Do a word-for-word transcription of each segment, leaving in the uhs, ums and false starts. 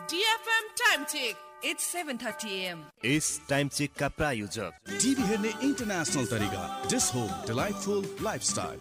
D F M time check. It's seven thirty a m. इस time check का प्रायोजक TV हेर्ने international तरिका Dish Home delightful lifestyle.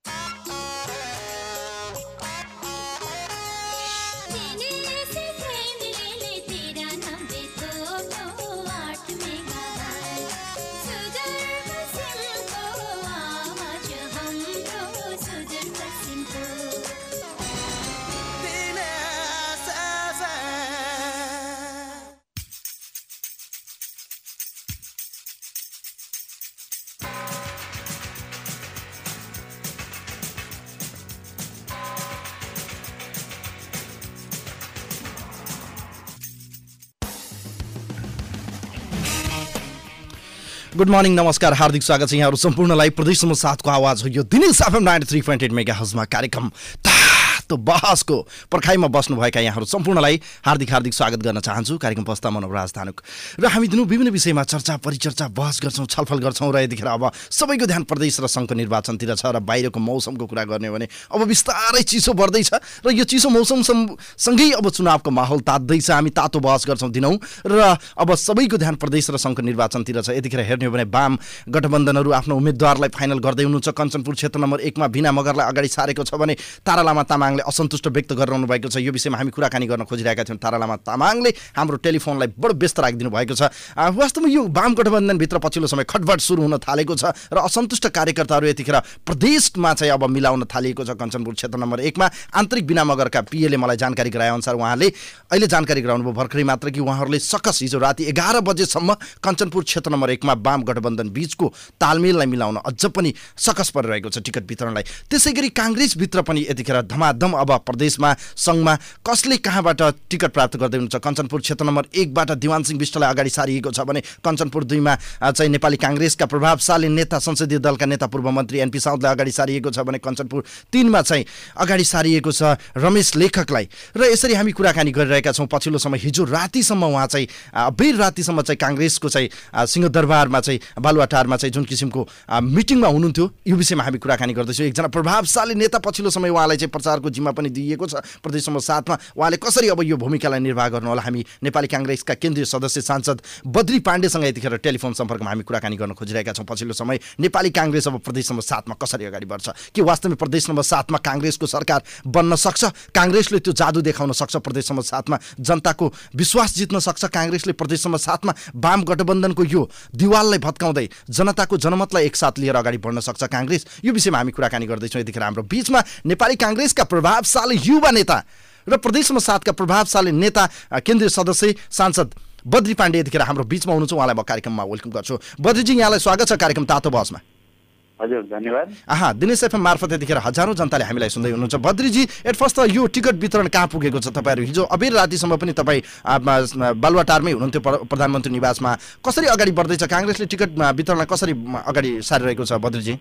Good morning, नमस्कार, हार्दिक स्वागत छ यहाँहरू सम्पूर्णलाई प्रदेश नम्बर सातको आवाज हो यो Dinesh FM ninety three point eight मेगा हजमा कार्यक्रम तातो बहसको पर्खाइमा बस्नुभएका यहाँहरू सम्पूर्णलाई हार्दिक हार्दिक स्वागत गर्न चाहन्छु। कार्यक्रम प्रस्ताव मनोज राजधानुक र हामी दिनु विभिन्न विषयमा चर्चा परिचर्चा बहस गर्छौँ, छलफल गर्छौँ र यतिखेर अब सबैको ध्यान प्रदेश र सङ्घको निर्वाचनतिर छ र बाहिरको मौसमको कुरा गर्ने भने अब बिस्तारै चिसो बढ्दैछ र यो चिसो मौसम सँगै अब चुनावको माहौल तात्दैछ। हामी तातो बहस गर्छौँ दिनौँ र अब सबैको ध्यान प्रदेश र सङ्घको निर्वाचनतिर छ। यतिखेर हेर्ने हो भने वाम गठबन्धनहरू आफ्नो उम्मेदवारलाई फाइनल गर्दै हुनुहुन्छ। कञ्चनपुर क्षेत्र नम्बर एकमा बिना मगरलाई अगाडि सारेको छ भने तारा लामा तामाङले असन्तुष्ट व्यक्त गरिरहनु भएको छ। यो विषयमा हामी कुराकानी गर्न खोजिरहेका थियौँ। तारा लामा तामाङले हाम्रो टेलिफोनलाई बडो व्यस्त राखिदिनु भएको छ। वास्तवमा यो वाम गठबन्धनभित्र पछिल्लो समय खटबट सुरु हुन थालेको छ र असन्तुष्ट कार्यकर्ताहरू यतिखेर प्रदेशमा चाहिँ अब मिलाउन थालिएको छ। कञ्चनपुर क्षेत्र नम्बर एकमा आन्तरिक बिना मगरका पिएले मलाई जानकारी गराएअनुसार उहाँले अहिले जानकारी गराउनुभयो भर्खरै मात्र कि उहाँहरूले सकस हिजो राति एघार बजेसम्म कञ्चनपुर क्षेत्र नम्बर एकमा वाम गठबन्धन बीचको तालमेललाई मिलाउन अझ पनि सकस परिरहेको छ टिकट वितरणलाई। त्यसै गरी काङ्ग्रेसभित्र पनि यतिखेर धमाधम अब प्रदेशमा सङ्घमा कसले कहाँबाट टिकट प्राप्त गर्दै हुनुहुन्छ। कञ्चनपुर क्षेत्र नम्बर एकबाट दिवान सिंह विष्टलाई अगाडि सारिएको छ भने कञ्चनपुर दुईमा चाहिँ नेपाली काङ्ग्रेसका प्रभावशाली नेता संसदीय दलका नेता पूर्व मन्त्री एनपी साउदलाई अगाडि सारिएको छ भने कञ्चनपुर तीनमा चाहिँ अगाडि सारिएको छ रमेश लेखकलाई। र यसरी हामी कुराकानी गरिरहेका छौँ। पछिल्लो समय हिजो रातिसम्म उहाँ चाहिँ बेर रातिसम्म चाहिँ काङ्ग्रेसको चाहिँ सिंहदरबारमा चाहिँ बालुवाटारमा चाहिँ जुन किसिमको मिटिङमा हुनुहुन्थ्यो यो विषयमा हामी कुराकानी गर्दैछौँ। एकजना प्रभावशाली नेता पछिल्लो समय उहाँलाई चाहिँ प्रचारको जिम्मा पनि दिइएको छ प्रदेश नम्बर सातमा। उहाँले कसरी अब यो भूमिकालाई निर्वाह गर्नु होला हामी नेपाली काङ्ग्रेसका केन्द्रीय सदस्य सांसद बद्री पाण्डेसँग यतिखेर टेलिफोन सम्पर्कमा हामी कुराकानी गर्न खोजिरहेका छौँ। पछिल्लो समय नेपाली काङ्ग्रेस अब प्रदेश नम्बर सातमा कसरी अगाडि बढ्छ, के वास्तवमा प्रदेश नम्बर सातमा काङ्ग्रेसको सरकार बन्न सक्छ, काङ्ग्रेसले त्यो जादु देखाउन सक्छ, प्रदेश नम्बर सातमा जनताको विश्वास जित्न सक्छ, काङ्ग्रेसले प्रदेश नम्बर सातमा वाम गठबन्धनको यो दिवाललाई भत्काउँदै जनताको जनमतलाई एकसाथ लिएर अगाडि बढ्न सक्छ काङ्ग्रेस। यो विषयमा हामी कुराकानी गर्दैछौँ। यतिखेर हाम्रो बिचमा नेपाली काङ्ग्रेसका प्रभावशाली युवा नेता र प्रदेश नम्बर सातका प्रभावशाली नेता केन्द्रीय सदस्य सांसद बद्री पाण्डे यतिखेर हाम्रो बिचमा हुनुहुन्छ। उहाँलाई म कार्यक्रममा वेलकम गर्छु। बद्रीजी, यहाँलाई स्वागत छ कार्यक्रम तातो बहसमा। हजुर, धन्यवाद। आहा, दिनेश एफएम मार्फत यतिखेर हजारौँ जनताले हामीलाई सुन्दै हुनुहुन्छ। बद्रीजी, एट फर्स्ट त यो टिकट वितरण कहाँ पुगेको छ? तपाईँहरू हिजो अबेर रातिसम्म पनि तपाईँ बालुवाटारमै हुनुहुन्थ्यो प्रधानमन्त्री निवासमा। कसरी अगाडि बढ्दैछ काङ्ग्रेसले टिकट वितरणलाई कसरी अगाडि सारिरहेको छ बद्रीजी?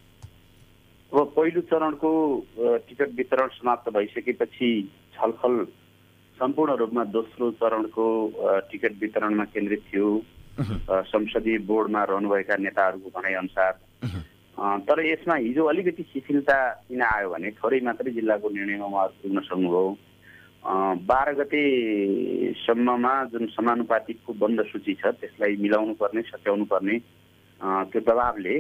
अब पहिलो चरणको टिकट वितरण समाप्त भइसकेपछि छलफल सम्पूर्ण रूपमा दोस्रो चरणको टिकट वितरणमा केन्द्रित थियो। संसदीय बोर्डमा रहनुभएका नेताहरूको भनाइअनुसार। तर यसमा हिजो अलिकति शिथिलता किन आयो भने थोरै मात्रै जिल्लाको निर्णयमा उहाँहरू पुग्न सक्नुभयो। बाह्र गतेसम्ममा जुन समानुपातिकको बन्द सूची छ त्यसलाई मिलाउनु पर्ने सच्याउनु पर्ने त्यो दबावले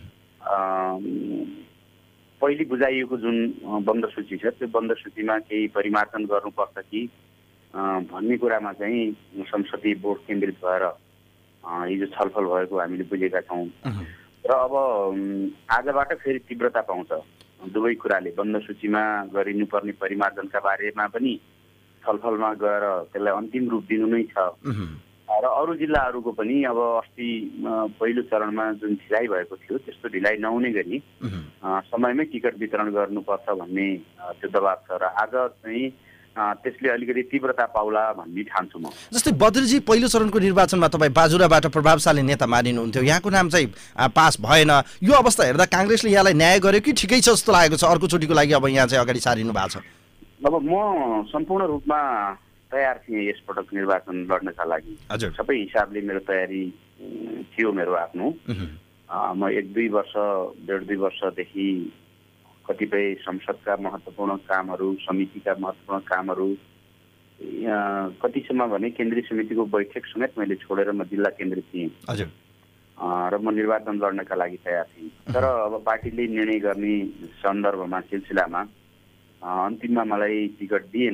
पहिले बुझाइएको जुन बन्द सूची छ त्यो बन्द सूचीमा केही परिमार्जन गर्नुपर्छ कि भन्ने कुरामा चाहिँ संसदीय बोर्ड केन्द्रित भएर हिजो छलफल भएको हामीले बुझेका छौँ। र अब आजबाट फेरि तीव्रता पाउँछ दुवै कुराले। बन्द सूचीमा गरिनुपर्ने परिमार्जनका बारेमा पनि छलफलमा गएर त्यसलाई अन्तिम रूप दिनु नै छ। र अरू जिल्लाहरूको पनि अब अस्ति पहिलो चरणमा जुन ढिलाइ भएको थियो त्यस्तो ढिलाइ नहुने गरी समयमै टिकट वितरण गर्नुपर्छ भन्ने त्यो दबाब छ। र आज चाहिँ त्यसले अलिकति तीव्रता पाउला भन्ने ठान्छु म। जस्तै बद्रीजी, पहिलो चरणको निर्वाचनमा तपाईँ बाजुराबाट प्रभावशाली नेता मानिनुहुन्थ्यो, यहाँको नाम चाहिँ पास भएन। यो अवस्था हेर्दा काङ्ग्रेसले यहाँलाई न्याय गर्यो कि ठिकै छ जस्तो लागेको छ? अर्कोचोटिको लागि अब यहाँ चाहिँ अगाडि सारिनु भएको छ? अब म सम्पूर्ण रूपमा तयार थिएँ यसपटक निर्वाचन लड्नका लागि। हजुर, सबै हिसाबले मेरो तयारी थियो मेरो आफ्नो। म एक दुई वर्ष डेढ दुई वर्षदेखि कतिपय संसदका महत्त्वपूर्ण कामहरू, समितिका महत्त्वपूर्ण कामहरू कतिसम्म भने केन्द्रीय समितिको बैठक समेत मैले छोडेर म जिल्ला केन्द्रित थिएँ हजुर र म निर्वाचन लड्नका लागि तयार थिएँ। तर अब पार्टीले निर्णय गर्ने सन्दर्भमा सिलसिलामा अन्तिममा मलाई टिकट दिएन।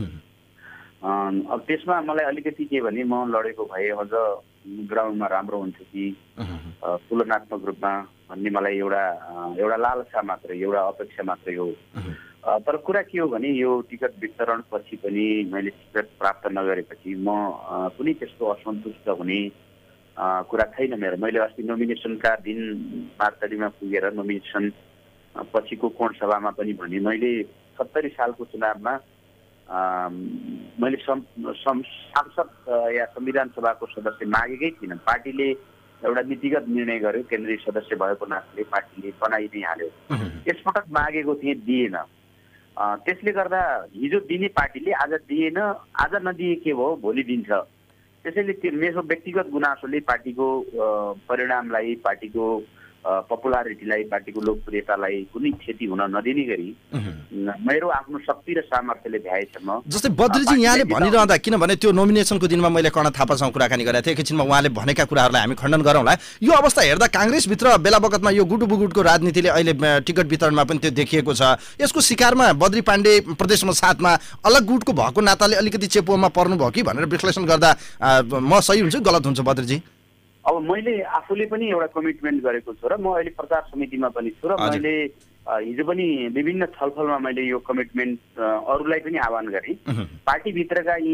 अब त्यसमा मलाई अलिकति के भने म लडेको भए अझ ग्राउन्डमा राम्रो हुन्थ्यो कि तुलनात्मक रूपमा भन्ने मलाई एउटा एउटा लालसा मात्रै एउटा अपेक्षा मात्रै हो। तर कुरा के हो भने यो टिकट वितरण पछि पनि मैले टिकट प्राप्त नगरेपछि म कुनै त्यस्तो असन्तुष्ट हुने कुरा छैन मेरो। मैले अस्ति नोमिनेसनका दिन मार्चमा पुगेर नोमिनेसन पछिको कोण सभामा पनि भने मैले सत्तरी सालको चुनावमा मैले सांसद या संविधान सभाको सदस्य मागेकै थिइनँ। पार्टीले एउटा नीतिगत निर्णय गर्यो, केन्द्रीय सदस्य भएको नाताले पार्टीले बनाइ नै हाल्यो। यसपटक मागेको थिएँ, दिएन। त्यसले गर्दा हिजो दिने पार्टीले आज दिएन, आज नदिए के भयो भोलि दिन्छ। त्यसैले त्यो मेरो व्यक्तिगत गुनासोले पार्टीको परिणामलाई, पार्टीको पपुलारिटीलाई, पार्टीको लोकप्रियतालाई कुनै क्षति हुन नदिने गरी मेरो आफ्नो शक्ति र सामर्थ्यले भ्याएसम्म। जस्तै बद्रीजी यहाँले भनिरहँदा, किनभने त्यो नोमिनेसनको दिनमा मैले कर्ण थापासँग कुराकानी गरेको थिएँ, एकैछिनमा उहाँले भनेका कुराहरूलाई हामी खण्डन गरौँला। यो अवस्था हेर्दा काङ्ग्रेसभित्र बेला बखतमा यो गुटु बुगुटको राजनीतिले अहिले टिकट वितरणमा पनि त्यो देखिएको छ। यसको शिकारमा बद्री पाण्डे प्रदेश नम्बर सातमा अलग गुटको भएको नाताले अलिकति चेपुमा पर्नुभयो कि भनेर विश्लेषण गर्दा म सही हुन्छु गलत हुन्छ बद्रीजी? अब मैले आफूले पनि एउटा कमिटमेन्ट गरेको छु र म अहिले प्रचार समितिमा पनि छु र मैले हिजो पनि विभिन्न छलफलमा मैले यो कमिटमेन्ट अरूलाई पनि आह्वान गरेँ। पार्टीभित्रका यी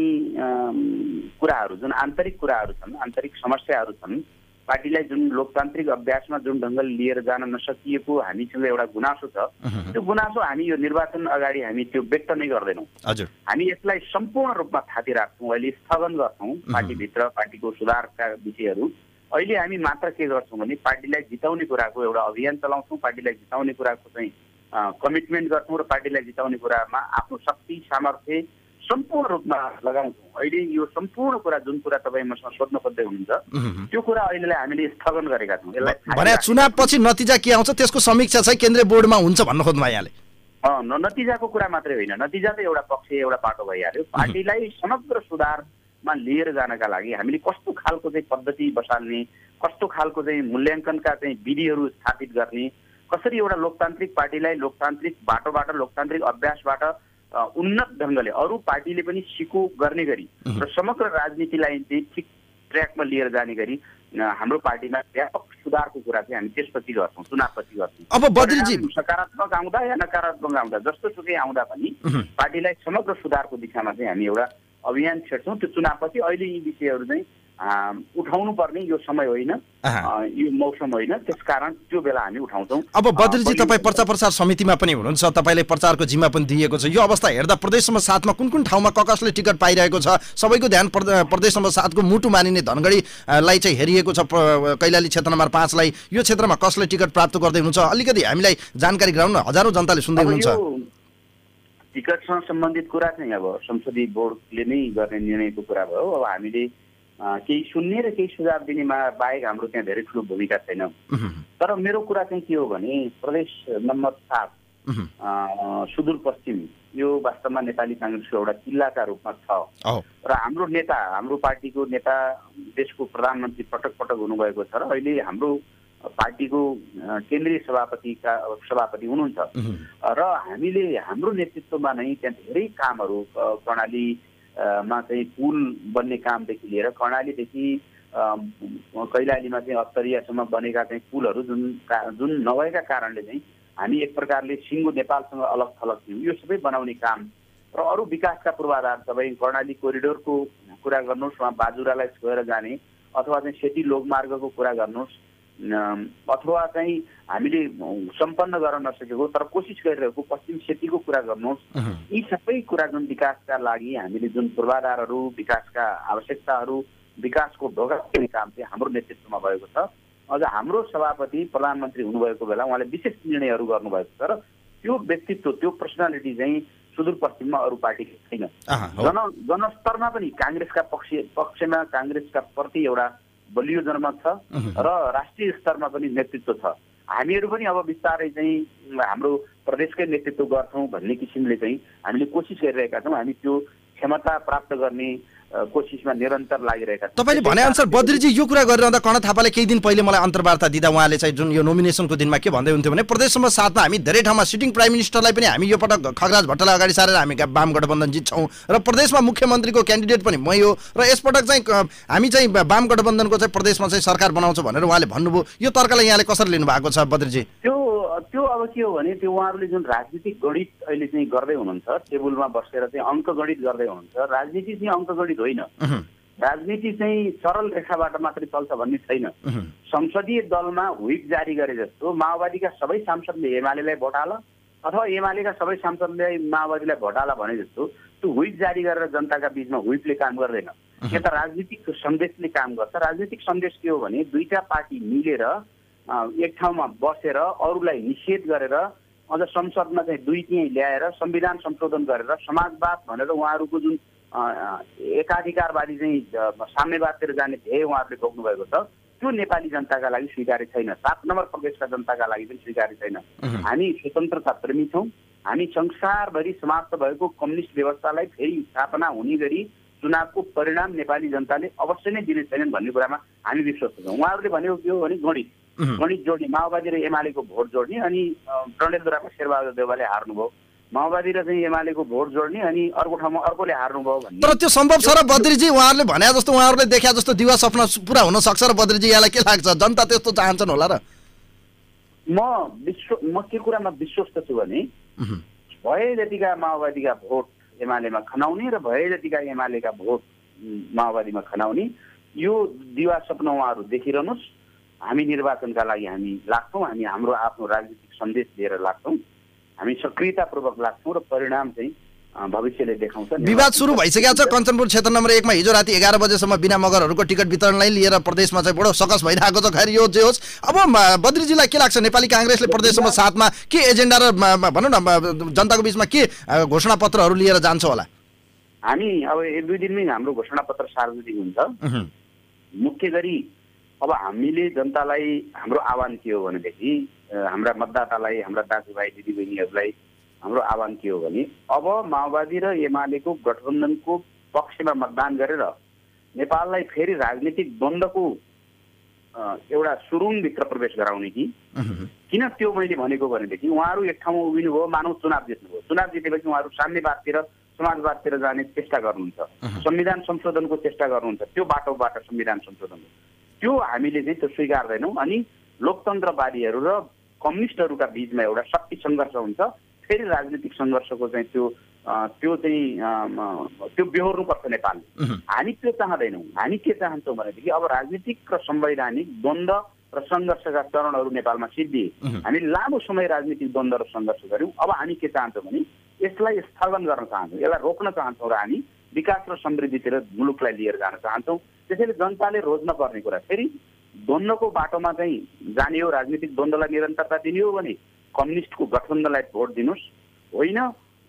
कुराहरू जुन आन्तरिक कुराहरू छन्, आन्तरिक समस्याहरू छन्, पार्टीलाई जुन लोकतान्त्रिक अभ्यासमा जुन ढङ्गले लिएर जान नसकिएको हामीसँग एउटा गुनासो छ, त्यो गुनासो हामी यो निर्वाचन अगाडि हामी त्यो व्यक्त नै गर्दैनौँ। हामी यसलाई सम्पूर्ण रूपमा थाती राख्छौँ, अहिले स्थगन गर्छौँ पार्टीभित्र पार्टीको सुधारका विषयहरू। अहिले हामी मात्र के गर्छौँ भने पार्टीलाई जिताउने कुराको एउटा अभियान चलाउँछौँ, पार्टीलाई जिताउने कुराको चाहिँ कमिटमेन्ट गर्छौँ र पार्टीलाई जिताउने कुरामा आफ्नो शक्ति सामर्थ्य सम्पूर्ण रूपमा लगाउँछौँ। अहिले यो सम्पूर्ण कुरा जुन कुरा तपाईँ मसँग सोध्न खोज्दै हुनुहुन्छ त्यो कुरा अहिलेलाई हामीले स्थगन गरेका छौँ। यसलाई भने चुनाव पछि नतिजा के आउँछ त्यसको समीक्षा चाहिँ केन्द्रीय बोर्डमा हुन्छ भन्न खोज्नुभयो यहाँले? नतिजाको कुरा मात्रै होइन, नतिजा त एउटा पक्ष एउटा पाटो भइहाल्यो। पार्टीलाई समग्र सुधारमा लिएर जानका लागि हामीले कस्तो खालको चाहिँ पद्धति बसाल्ने, कस्तो खालको चाहिँ मूल्याङ्कनका चाहिँ विधिहरू स्थापित गर्ने, कसरी एउटा लोकतान्त्रिक पार्टीलाई लोकतान्त्रिक बाटोबाट लोकतान्त्रिक अभ्यासबाट उन्नत ढङ्गले अरू पार्टीले पनि सिको गर्ने गरी र समग्र राजनीतिलाई चाहिँ ठिक ट्र्याकमा लिएर जाने गरी हाम्रो पार्टीमा व्यापक सुधारको कुरा चाहिँ हामी त्यसपछि गर्छौँ, चुनावपछि गर्छौँ। अब बद्रीजी सकारात्मक आउँदा या नकारात्मक आउँदा जस्तो सुकै आउँदा पनि पार्टीलाई समग्र सुधारको दिशामा चाहिँ हामी एउटा अभियान छेड्छौँ। त्यो चुनावपछि अहिले यी विषयहरू चाहिँ उठाउनु पर्ने यो समय होइन, यो मौसम होइन, त्यसकारण त्यो बेला हामी उठाउँछौँ। अब बद्रीजी तपाईँ प्रचार प्रसार समितिमा पनि हुनुहुन्छ, तपाईँले प्रचारको जिम्मा पनि दिएको छ। यो अवस्था हेर्दा प्रदेश नम्बर सातमा कुन कुन ठाउँमा क कसले टिकट पाइरहेको छ? सबैको ध्यान प्रदेश नम्बर सातको मुटु मानिने धनगढीलाई चाहिँ हेरिएको छ, कैलाली क्षेत्र नम्बर पाँचलाई। यो क्षेत्रमा कसले टिकट प्राप्त गर्दै हुनुहुन्छ अलिकति हामीलाई जानकारी गराउन, हजारौँ जनताले सुन्दै हुनुहुन्छ। टिकटसँग सम्बन्धित कुरा चाहिँ अब संसदीय बोर्डले नै गर्ने निर्णयको कुरा भयो। अब हामीले केही सुन्ने र केही सुझाव दिनेमा बाहेक हाम्रो त्यहाँ धेरै ठुलो भूमिका छैन। तर मेरो कुरा चाहिँ के हो भने प्रदेश नम्बर सात सुदूरपश्चिम यो वास्तवमा नेपाली काङ्ग्रेसको एउटा किल्लाका रूपमा छ र हाम्रो नेता, हाम्रो पार्टीको नेता देशको प्रधानमन्त्री पटक पटक हुनुभएको छ र अहिले हाम्रो पार्टीको केन्द्रीय सभापतिका सभापति हुनुहुन्छ र हामीले हाम्रो नेतृत्वमा नै त्यहाँ धेरै कामहरू कर्णाली मा चाहिँ पुल बन्ने कामदेखि लिएर कर्णालीदेखि कैलालीमा चाहिँ अत्तरियासम्म बनेका चाहिँ पुलहरू जुन जुन नभएका कारणले चाहिँ हामी एक प्रकारले सिङ्गो नेपालसँग अलग थलग थियौँ, यो सबै बनाउने काम र अरू विकासका पूर्वाधार तपाईँ कर्णाली कोरिडोरको कुरा गर्नुहोस्, वहाँ बाजुरालाई छोएर जाने अथवा चाहिँ सेती लोकमार्गको कुरा गर्नुहोस् अथवा चाहिँ हामीले सम्पन्न गर्न नसकेको तर कोसिस गरिरहेको पश्चिम सेतीको कुरा गर्नुहोस्, यी सबै कुरा जुन विकासका लागि हामीले जुन पूर्वाधारहरू, विकासका आवश्यकताहरू, विकासको ढोका दिने काम चाहिँ हाम्रो नेतृत्वमा भएको छ। अझ हाम्रो सभापति प्रधानमन्त्री हुनुभएको बेला उहाँले विशेष निर्णयहरू गर्नुभएको छ र त्यो व्यक्तित्व, त्यो पर्सनालिटी चाहिँ सुदूरपश्चिममा अरू पार्टीको छैन। जन जनस्तरमा पनि काङ्ग्रेसका पक्ष पक्षमा काङ्ग्रेसका प्रति एउटा बलियो जनमत छ र राष्ट्रिय स्तरमा पनि नेतृत्व छ। हामीहरू पनि अब बिस्तारै चाहिँ हाम्रो प्रदेशकै नेतृत्व गर्छौँ भन्ने किसिमले चाहिँ हामीले कोसिस गरिरहेका छौँ। हामी त्यो क्षमता प्राप्त गर्ने कोसिसमा निरन्तर लागिरहेका छन्। तपाईँले भनेअनुसार बद्रीजी यो कुरा गरिरहँदा कर्ण थापाले केही दिन पहिले मलाई अन्तर्वार्ता दिँदा उहाँले चाहिँ जुन यो नोमिनेसनको दिनमा के भन्दै हुन्थ्यो भने प्रदेश सभा सातमा हामी धेरै ठाउँमा सिटिङ प्राइम मिनिस्टरलाई पनि हामी यो पटक खगराज भट्टलाई अगाडि सारेर हामी वाम गठबन्धन जित्छौँ र प्रदेशमा मुख्यमन्त्रीको क्यान्डिडेट पनि मै हो र यसपटक चाहिँ हामी चाहिँ वाम गठबन्धनको चाहिँ प्रदेशमा चाहिँ सरकार बनाउँछ भनेर उहाँले भन्नुभयो। यो तर्कलाई यहाँले कसरी लिनु भएको छ बद्रीजी? त्यो त्यो अब के हो भने त्यो उहाँहरूले जुन राजनीतिक गणित अहिले चाहिँ गर्दै हुनुहुन्छ, टेबलमा बसेर चाहिँ अङ्क गणित गर्दै हुनुहुन्छ, राजनीति चाहिँ अङ्क गणित होइन। राजनीति चाहिँ सरल रेखाबाट मात्रै चल्छ भन्ने छैन। संसदीय दलमा व्हिप जारी गरे जस्तो माओवादीका सबै सांसदले एमालेलाई भोट हाल अथवा एमालेका सबै सांसदले माओवादीलाई भोट हाल भने जस्तो त्यो व्हिप जारी गरेर जनताका बीचमा व्हिपले काम गर्दैन। यो त राजनीतिक सन्देशले काम गर्छ। राजनीतिक सन्देश के हो भने दुईटा पार्टी मिलेर एक ठाउँमा बसेर अरूलाई निषेध गरेर अझ संसदमा चाहिँ दुई तिहाई ल्याएर संविधान संशोधन गरेर समाजवाद भनेर उहाँहरूको जुन एकाधिकारवादी चाहिँ साम्यवादतिर जाने ध्येय उहाँहरूले बोक्नु भएको छ त्यो नेपाली जनताका लागि स्वीकार्य छैन। सात नम्बर प्रदेशका जनताका लागि पनि स्वीकार्य छैन। हामी स्वतन्त्रता प्रेमी छौँ। हामी संसारभरि समाप्त भएको कम्युनिस्ट व्यवस्थालाई फेरि स्थापना हुने गरी चुनावको परिणाम नेपाली जनताले अवश्य नै दिने छैनन् भन्ने कुरामा हामी विश्वस्त छौँ। उहाँहरूले भनेको के हो भने गणित गणित जोड्ने, माओवादी र एमालेको भोट जोड्ने अनि डडेलधुराको शेरबहादुर देउवाले हार्नुभयो, माओवादी र चाहिँ एमालेको भोट जोड्ने अनि अर्को ठाउँमा अर्कोले हार्नुभयो भन्ने। तर त्यो सम्भव छ र बद्रीजी? उहाँहरूले भने जस्तो उहाँहरूले देखे जस्तो दिवा सपना पुरा हुन सक्छ र बद्रीजी यहाँलाई के लाग्छ? जनता त्यस्तो चाहन्छन् होला र? म विश्व म के कुरामा विश्वस्त छु भने भए जतिका माओवादीका भोट एमालेमा खनाउने र भए जतिका एमालेका भोट माओवादीमा खनाउने यो दिवा सपना उहाँहरू देखिरहनुहोस्। हामी निर्वाचनका लागि हामी लाग्छौँ। हामी हाम्रो आफ्नो राजनीतिक सन्देश लिएर लाग्छौँ। हामी सक्रियतापूर्वक लाग्छौँ र परिणाम चाहिँ भविष्यले देखाउँछ। विवाद सुरु भइसकेको छ कञ्चनपुर क्षेत्र नम्बर एकमा। हिजो राति एघार बजेसम्म बिना मगरहरूको टिकट वितरणलाई लिएर प्रदेशमा चाहिँ बडो सकस भइरहेको छ। खैर यो जे होस्, अब बद्रीजीलाई के लाग्छ नेपाली काङ्ग्रेसले प्रदेश सभा सातमा के एजेन्डा र भनौँ न जनताको बिचमा के घोषणापत्रहरू लिएर जान्छ होला? हामी अब एक दुई दिनमै हाम्रो घोषणापत्र सार्वजनिक हुन्छ। मुख्य गरी अब हामीले जनतालाई हाम्रो आह्वान के हो भनेदेखि हाम्रा मतदातालाई, हाम्रा दाजुभाइ दिदीबहिनीहरूलाई हाम्रो आह्वान के हो भने अब माओवादी र एमालेको गठबन्धनको पक्षमा मतदान गरेर नेपाललाई फेरि राजनीतिक द्वन्द्वको एउटा सुरुङभित्र प्रवेश गराउने कि किन त्यो मैले भनेको भनेदेखि उहाँहरू एक ठाउँमा उभिनु भयो, मानव चुनाव जित्नुभयो। चुनाव जितेपछि उहाँहरू साम्यवादतिर समाजवादतिर जाने चेष्टा गर्नुहुन्छ, संविधान संशोधनको चेष्टा गर्नुहुन्छ। त्यो बाटोबाट संविधान संशोधन त्यो हामीले चाहिँ त्यो स्वीकार्दैनौँ। अनि लोकतन्त्रवादीहरू र कम्युनिस्टहरूका बिचमा एउटा शक्ति सङ्घर्ष हुन्छ। फेरि राजनीतिक सङ्घर्षको चाहिँ त्यो त्यो चाहिँ त्यो बेहोर्नुपर्छ नेपालले। हामी त्यो चाहँदैनौँ। हामी के चाहन्छौँ भनेदेखि अब राजनीतिक र संवैधानिक द्वन्द्व र सङ्घर्षका चरणहरू नेपालमा सिद्धिए। हामी लामो समय राजनीतिक द्वन्द्व र सङ्घर्ष गऱ्यौँ। अब हामी के चाहन्छौँ भने यसलाई स्थगन गर्न चाहन्छौँ, यसलाई रोक्न चाहन्छौँ र हामी विकास र समृद्धितिर मुलुकलाई लिएर जान चाहन्छौँ। त्यसैले जनताले रोज्न पर्ने कुरा फेरि द्वन्द्वको बाटोमा चाहिँ जाने हो, राजनीतिक द्वन्द्वलाई निरन्तरता दिने हो भने कम्युनिस्टको गठबन्धनलाई भोट दिनुहोस्। होइन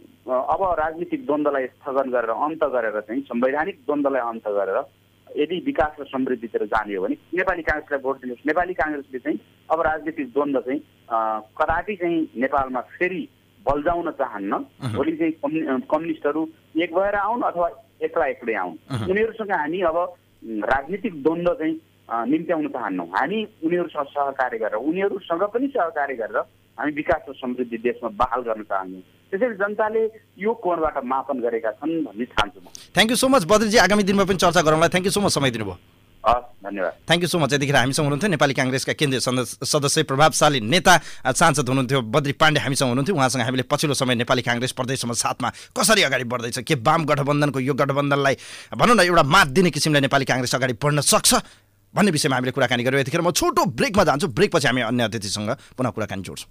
अब राजनीतिक द्वन्द्वलाई स्थगन गरेर अन्त गरेर चाहिँ संवैधानिक द्वन्द्वलाई अन्त गरेर यदि विकास र समृद्धितिर जाने हो भने नेपाली काङ्ग्रेसलाई भोट दिनुहोस्। नेपाली काङ्ग्रेसले चाहिँ अब राजनीतिक द्वन्द्व चाहिँ कदापि चाहिँ नेपालमा फेरि बल्झाउन चाहन्न। भोलि चाहिँ कम्युनिस्टहरू एक भएर आउन् अथवा एक्ला एक्लै आउन्, उनीहरूसँग हामी अब राजनीतिक द्वन्द्व चाहिँ निम्त्याउन चाहन्नौँ। हामी उनीहरूसँग सहकार्य गरेर उनीहरूसँग पनि सहकार्य गरेर हामी विकास र समृद्धि देशमा बहाल गर्न चाहन्छौँ। त्यसैले जनताले यो कोणबाट मापन गरेका छन् भन्ने ठान्छु म। थ्याङ्क यू सो मच बद्रीजी। आगामी दिनमा पनि चर्चा गरौँला। थ्याङ्क यू सो मच समय दिनुभयो। हस्, धन्यवाद। Thank you so much. यतिखेर हामीसँग हुनुहुन्थ्यो नेपाली काङ्ग्रेसका केन्द्रीय सदस्य, प्रभावशाली नेता, सांसद हुनुहुन्थ्यो बद्री पाण्डे हामीसँग हुनुहुन्थ्यो। उहाँसँग हामीले पछिल्लो समय नेपाली काङ्ग्रेस प्रदेश सभा सातमा कसरी अगाडि बढ्दैछ, के वाम गठबन्धनको यो गठबन्धनलाई भनौँ न एउटा मात दिने किसिमले नेपाली काङ्ग्रेस अगाडि बढ्न सक्छ भन्ने विषयमा हामीले कुराकानी गऱ्यौँ। यतिखेर म छोटो ब्रेकमा जान्छु। ब्रेकपछि हामी अन्य अतिथिसँग पुनः कुराकानी जोड्छौँ।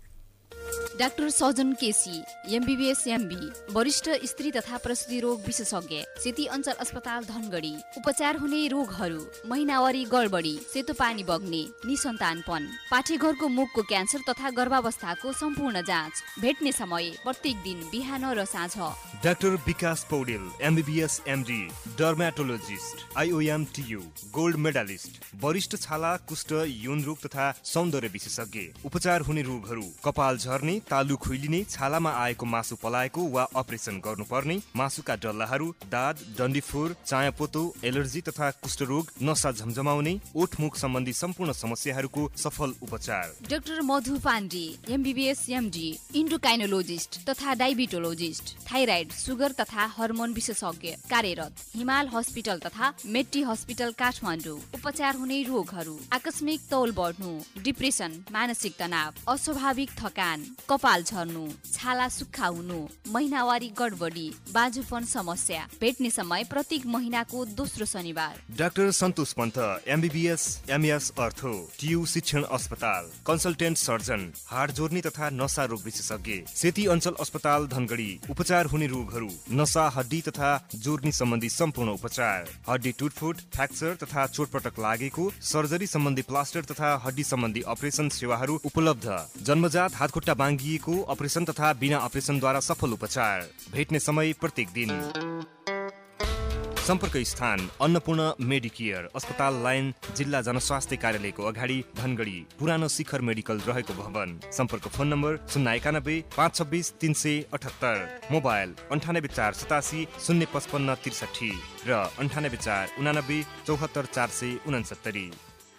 Doctor Sajan KC, MBBS MB, वरिष्ठ स्त्री तथा प्रसुति रोग विशेषज्ञ, सेती अञ्चल अस्पताल धनगढी। उपचार हुने रोगहरू: महिनावारी गडबडी, सेतो पानी बग्ने, निसन्तानपन, पाठेघरको मुखको क्यान्सर तथा गर्भावस्थाको सम्पूर्ण जाँच। भेट्ने समय प्रत्येक दिन बिहान र साँझ। Doctor Bikash Paudel, MBBS MD, dermatologist, IOM TU gold medalist, वरिष्ठ छाला, कुष्ठ, यौन रोग तथा सौन्दर्य विशेषज्ञ। उपचार हुने रोगहरू: कपाल झर्ने, तालु खुइलिने, छालामा आएको मासु पलाएको वा अपरेसन गर्नुपर्ने, मासुका डल्लाहरू, दाद, डन्डीफोर, चायापोतो, एलर्जी तथा कुष्ठरोग, नसा झमझमाउने, ओठमुख सम्बन्धी सम्पूर्ण समस्याहरूको सफल उपचार। Doctor Madhu Pandey MBBS MD, endocrinologist तथा डायबिटोलोजिस्ट, थाइराइड, सुगर तथा हर्मोन विशेषज्ञ, कार्यरत हिमाल हस्पिटल तथा मेट्टी हस्पिटल काठमाडौँ। उपचार हुने रोगहरू: आकस्मिक तौल बढ्नु, डिप्रेसन, मानसिक तनाव, अस्वाभाविक थकान, कपाल झर्नु, छाला सुक्खा हुनु, महिनावारी गडबडी, बाजुपन समस्या। भेट्ने समय प्रत्येक महिनाको दोस्रो शनिबार। Doctor Santosh Pant MBBS MS ortho, TU शिक्षण अस्पताल, कन्सल्टेन्ट सर्जन, हाड जोड्ने तथा नसा रोग विशेषज्ञ, सेती अञ्चल अस्पताल धनगढी। उपचार हुने रोगहरू: नसा, हड्डी तथा जोड्नी सम्बन्धी सम्पूर्ण उपचार, हड्डी टुटफुट, फ्र्याक्चर तथा चोटपटक लागेको, सर्जरी सम्बन्धी प्लास्टर तथा हड्डी सम्बन्धी अपरेसन सेवाहरू उपलब्ध। जन्मजात हातखुट्टा बाङ्गिएको, अपरेसन तथा बिना अपरेसनद्वारा सफल उपचार। भेट्ने समय प्रत्येक दिन। सम्पर्क स्थान अन्नपूर्ण मेडिकेयर, अस्पताल लाइन, जिल्ला जनस्वास्थ्य कार्यालयको अगाडि, धनगढी, पुरानो शिखर मेडिकल रहेको भवन। सम्पर्क फोन नम्बर शून्य एकानब्बे पाँच छब्बिस तिन सय अठहत्तर, मोबाइल अन्ठानब्बे चार सतासी शून्य पचपन्न त्रिसठी र अन्ठानब्बे चार उनानब्बे चौहत्तर चार सय उनसत्तरी।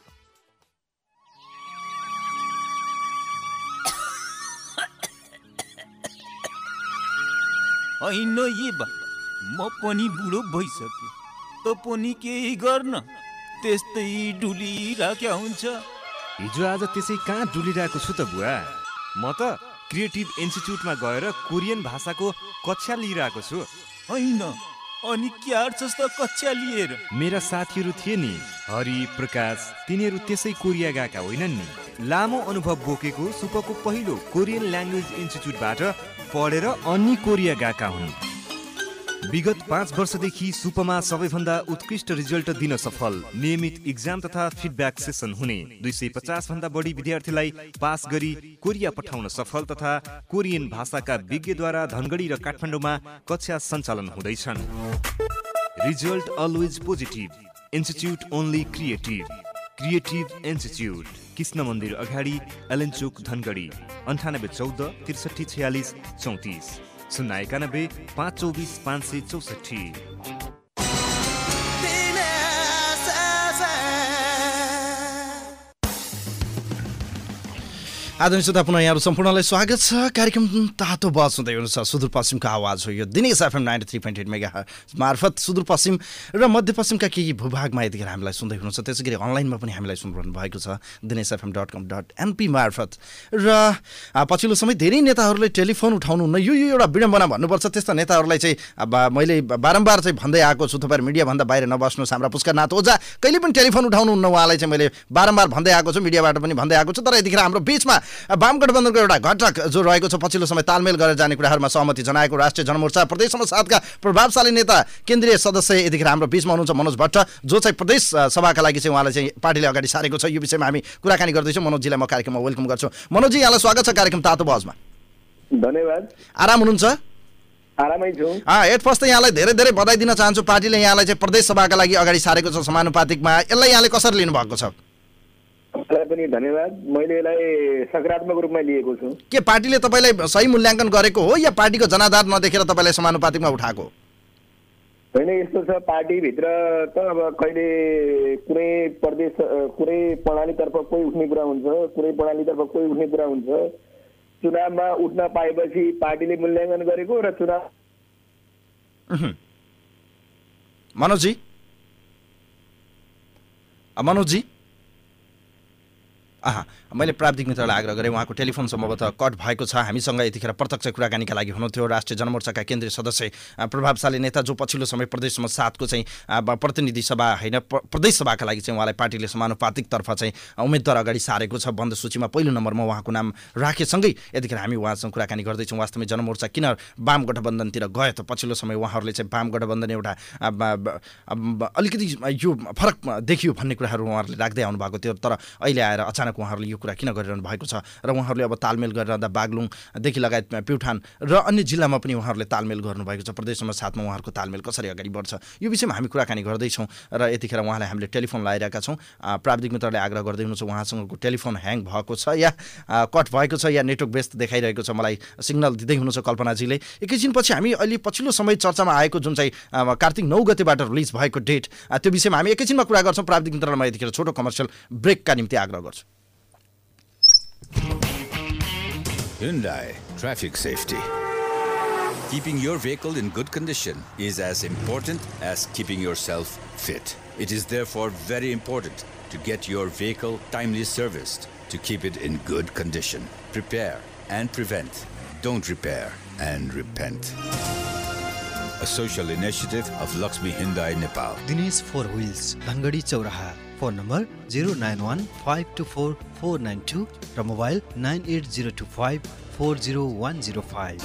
होइन ये बा, म पनि बुढो भइसके त पनि केही गर्न त्यस्तै डुलिराख्या हुन्छ। हिजो आज त्यसै कहाँ डुलिरहेको छु त बुवा? म त क्रिएटिभ इन्स्टिच्युटमा गएर कोरियन भाषाको कक्षा लिइरहेको छु। होइन, अनि के आर्छस् त कक्षा लिएर? मेरा साथीहरू थिए नि, हरि, प्रकाश, तिनीहरू त्यसै कोरिया गएका होइनन् नि। लामो अनुभव बोकेको सुपको पहिलो कोरियन ल्याङ्ग्वेज इन्स्टिच्युटबाट पढेर अनि कोरिया गएका हुन्। विगत पाँच वर्षदेखि सुपमा सबैभन्दा उत्कृष्ट रिजल्ट दिन सफल, नियमित इक्जाम तथा फिडब्याक सेसन हुने, दुई सय पचास भन्दा बढी विद्यार्थीलाई पास गरी कोरिया पठाउन सफल तथा कोरियन भाषाका विज्ञद्वारा धनगढी र काठमाडौँमा कक्षा सञ्चालन हुँदैछन्। Result always positive, institute only creative. Creative institute, Krishna मन्दिर अगाडि, एलेन्चोक, धनगढी। अन्ठानब्बे चौध त्रिसठी छयालिस चौतिस, शून्य एकानब्बे पाँच चौबिस पाँच सय चौसठी। आदरणीय श्रोता, पुनः यहाँहरू सम्पूर्णलाई स्वागत छ। कार्यक्रम तातो बहस हुँदै हुनुहुन्छ। सुदूरपश्चिमको आवाज हो यो Dinesh FM ninety three point eight mega मार्फत सुदूरपश्चिम र मध्यपश्चिमका केही भूभागमा यतिखेर हामीलाई सुन्दै हुनुहुन्छ। त्यसै गरी अनलाइनमा पनि हामीलाई सुनिरहनु भएको छ Dinesh FM dot com dot NP मार्फत। र पछिल्लो समय धेरै नेताहरूले टेलिफोन उठाउनुहुन्न, यो यो एउटा विडम्बना भन्नुपर्छ। त्यस्ता नेताहरूलाई चाहिँ अब मैले बारम्बार चाहिँ भन्दै आएको छु, तपाईँहरू मिडियाभन्दा बाहिर नबस्नुहोस्, हाम्रा पुष्करनाथ ओझा कहिले पनि टेलिफोन उठाउनुहुन्न। उहाँलाई चाहिँ मैले बारम्बार भन्दै आएको छु, मिडियाबाट पनि भन्दै आएको छु। तर यतिखेर हाम्रो बिचमा वामगठबन्धनको एउटा घटक जो रहेको छ, पछिल्लो समय तालमेल गरेर जाने कुराहरूमा सहमति जनाएको राष्ट्रिय जनमोर्चा प्रदेश सभाका प्रभावशाली नेता केन्द्रीय सदस्य यतिखेर हाम्रो बिचमा हुनुहुन्छ मनोज भट्ट, जो चाहिँ प्रदेश सभाका लागि चाहिँ उहाँलाई चाहिँ पार्टीले अगाडि सारेको छ। यो विषयमा हामी कुराकानी गर्दैछौँ। मनोजजीलाई म कार्यक्रममा वेलकम गर्छु। मनोजजी, यहाँलाई स्वागत छ कार्यक्रम तातो बहसमा। धन्यवाद। आराम हुनुहुन्छ? आरामै छु। एट फर्स्ट त यहाँलाई धेरै धेरै बधाई दिन चाहन्छु। पार्टीले यहाँलाई चाहिँ प्रदेश सभाका लागि अगाडि सारेको छ समानुपातिकमा। यसलाई यहाँले कसरी लिनुभएको छ? मलाई पनि धन्यवाद। मैले यसलाई सकारात्मक रूपमा लिएको छु। के पार्टीले तपाईँलाई सही मूल्याङ्कन गरेको हो या पार्टीको जनाधार नदेखेर तपाईँलाई समानुपातिकमा उठाएको? होइन, यस्तो छ, पार्टीभित्र त अब कहिले कुनै प्रदेश कुनै प्रणालीतर्फ कोही उठ्ने कुरा हुन्छ, कुनै प्रणालीतर्फ कोही उठ्ने कुरा हुन्छ। चुनावमा उठ्न पाएपछि पार्टीले मूल्याङ्कन गरेको र चुनाव। मनोजजी मनोजजी आहा, मैले प्राविधिक मित्रलाई आग्रह गरेँ, उहाँको टेलिफोन सम्भवतः कट भएको छ। हामीसँग यतिखेर प्रत्यक्ष कुराकानीका लागि हुनुहुन्थ्यो राष्ट्रिय जनमोर्चाका केन्द्रीय सदस्य प्रभावशाली नेता, जो पछिल्लो समय प्रदेश सातको चाहिँ प्रतिनिधि सभा होइन प्रदेश सभाका लागि चाहिँ उहाँलाई पार्टीले समानुपातिकतर्फ चाहिँ उम्मेदवार अगाडि सारेको छ। बन्द सूचीमा पहिलो नम्बरमा उहाँको नाम राखेसँगै यतिखेर हामी उहाँसँग कुराकानी गर्दैछौँ। वास्तवमै जनमोर्चा किन वाम गठबन्धनतिर गयो त? पछिल्लो समय उहाँहरूले चाहिँ वाम गठबन्धन एउटा अलिकति यो फरक देखियो भन्ने कुराहरू उहाँहरूले राख्दै आउनु भएको थियो। तर अहिले आएर अचानक अचानक उहाँहरूले यो कुरा किन गरिरहनु भएको छ र उहाँहरूले अब तालमेल गरिरहँदा बागलुङदेखि लगायत प्युठान र अन्य जिल्लामा पनि उहाँहरूले तालमेल गर्नुभएको छ। प्रदेश नम्बर सातमा उहाँहरूको तालमेल कसरी अगाडि बढ्छ यो विषयमा हामी कुराकानी गर्दैछौँ र यतिखेर उहाँलाई हामीले टेलिफोन लगाइरहेका छौँ। प्राविधिक मित्रले आग्रह गर्दै हुनुहुन्छ उहाँसँगको टेलिफोन ह्याङ भएको छ या कट भएको छ या नेटवर्क व्यस्त देखाइरहेको छ, मलाई सिग्नल दिँदै हुनुहुन्छ कल्पनाजीले। एकैछिनपछि हामी अहिले पछिल्लो समय चर्चामा आएको जुन चाहिँ कार्तिक नौ गतेबाट रिलिज भएको डेट त्यो विषयमा हामी एकैछिनमा कुरा गर्छौँ। प्राविधिक मित्रलाई म यतिखेर छोटो कमर्सियल ब्रेकका निम्ति आग्रह गर्छु। Hyundai Traffic Safety. Keeping your vehicle in good condition is as important as keeping yourself fit. It is therefore very important to get your vehicle timely serviced to keep it in good condition. Prepare and prevent. Don't repair and repent. A social initiative of Lakshmi Hyundai Nepal. Dinesh Four Wheels, Dhangadi Chauraha. Phone number zero nine one five two four four nine two र mobile nine eight zero two five four zero one zero five.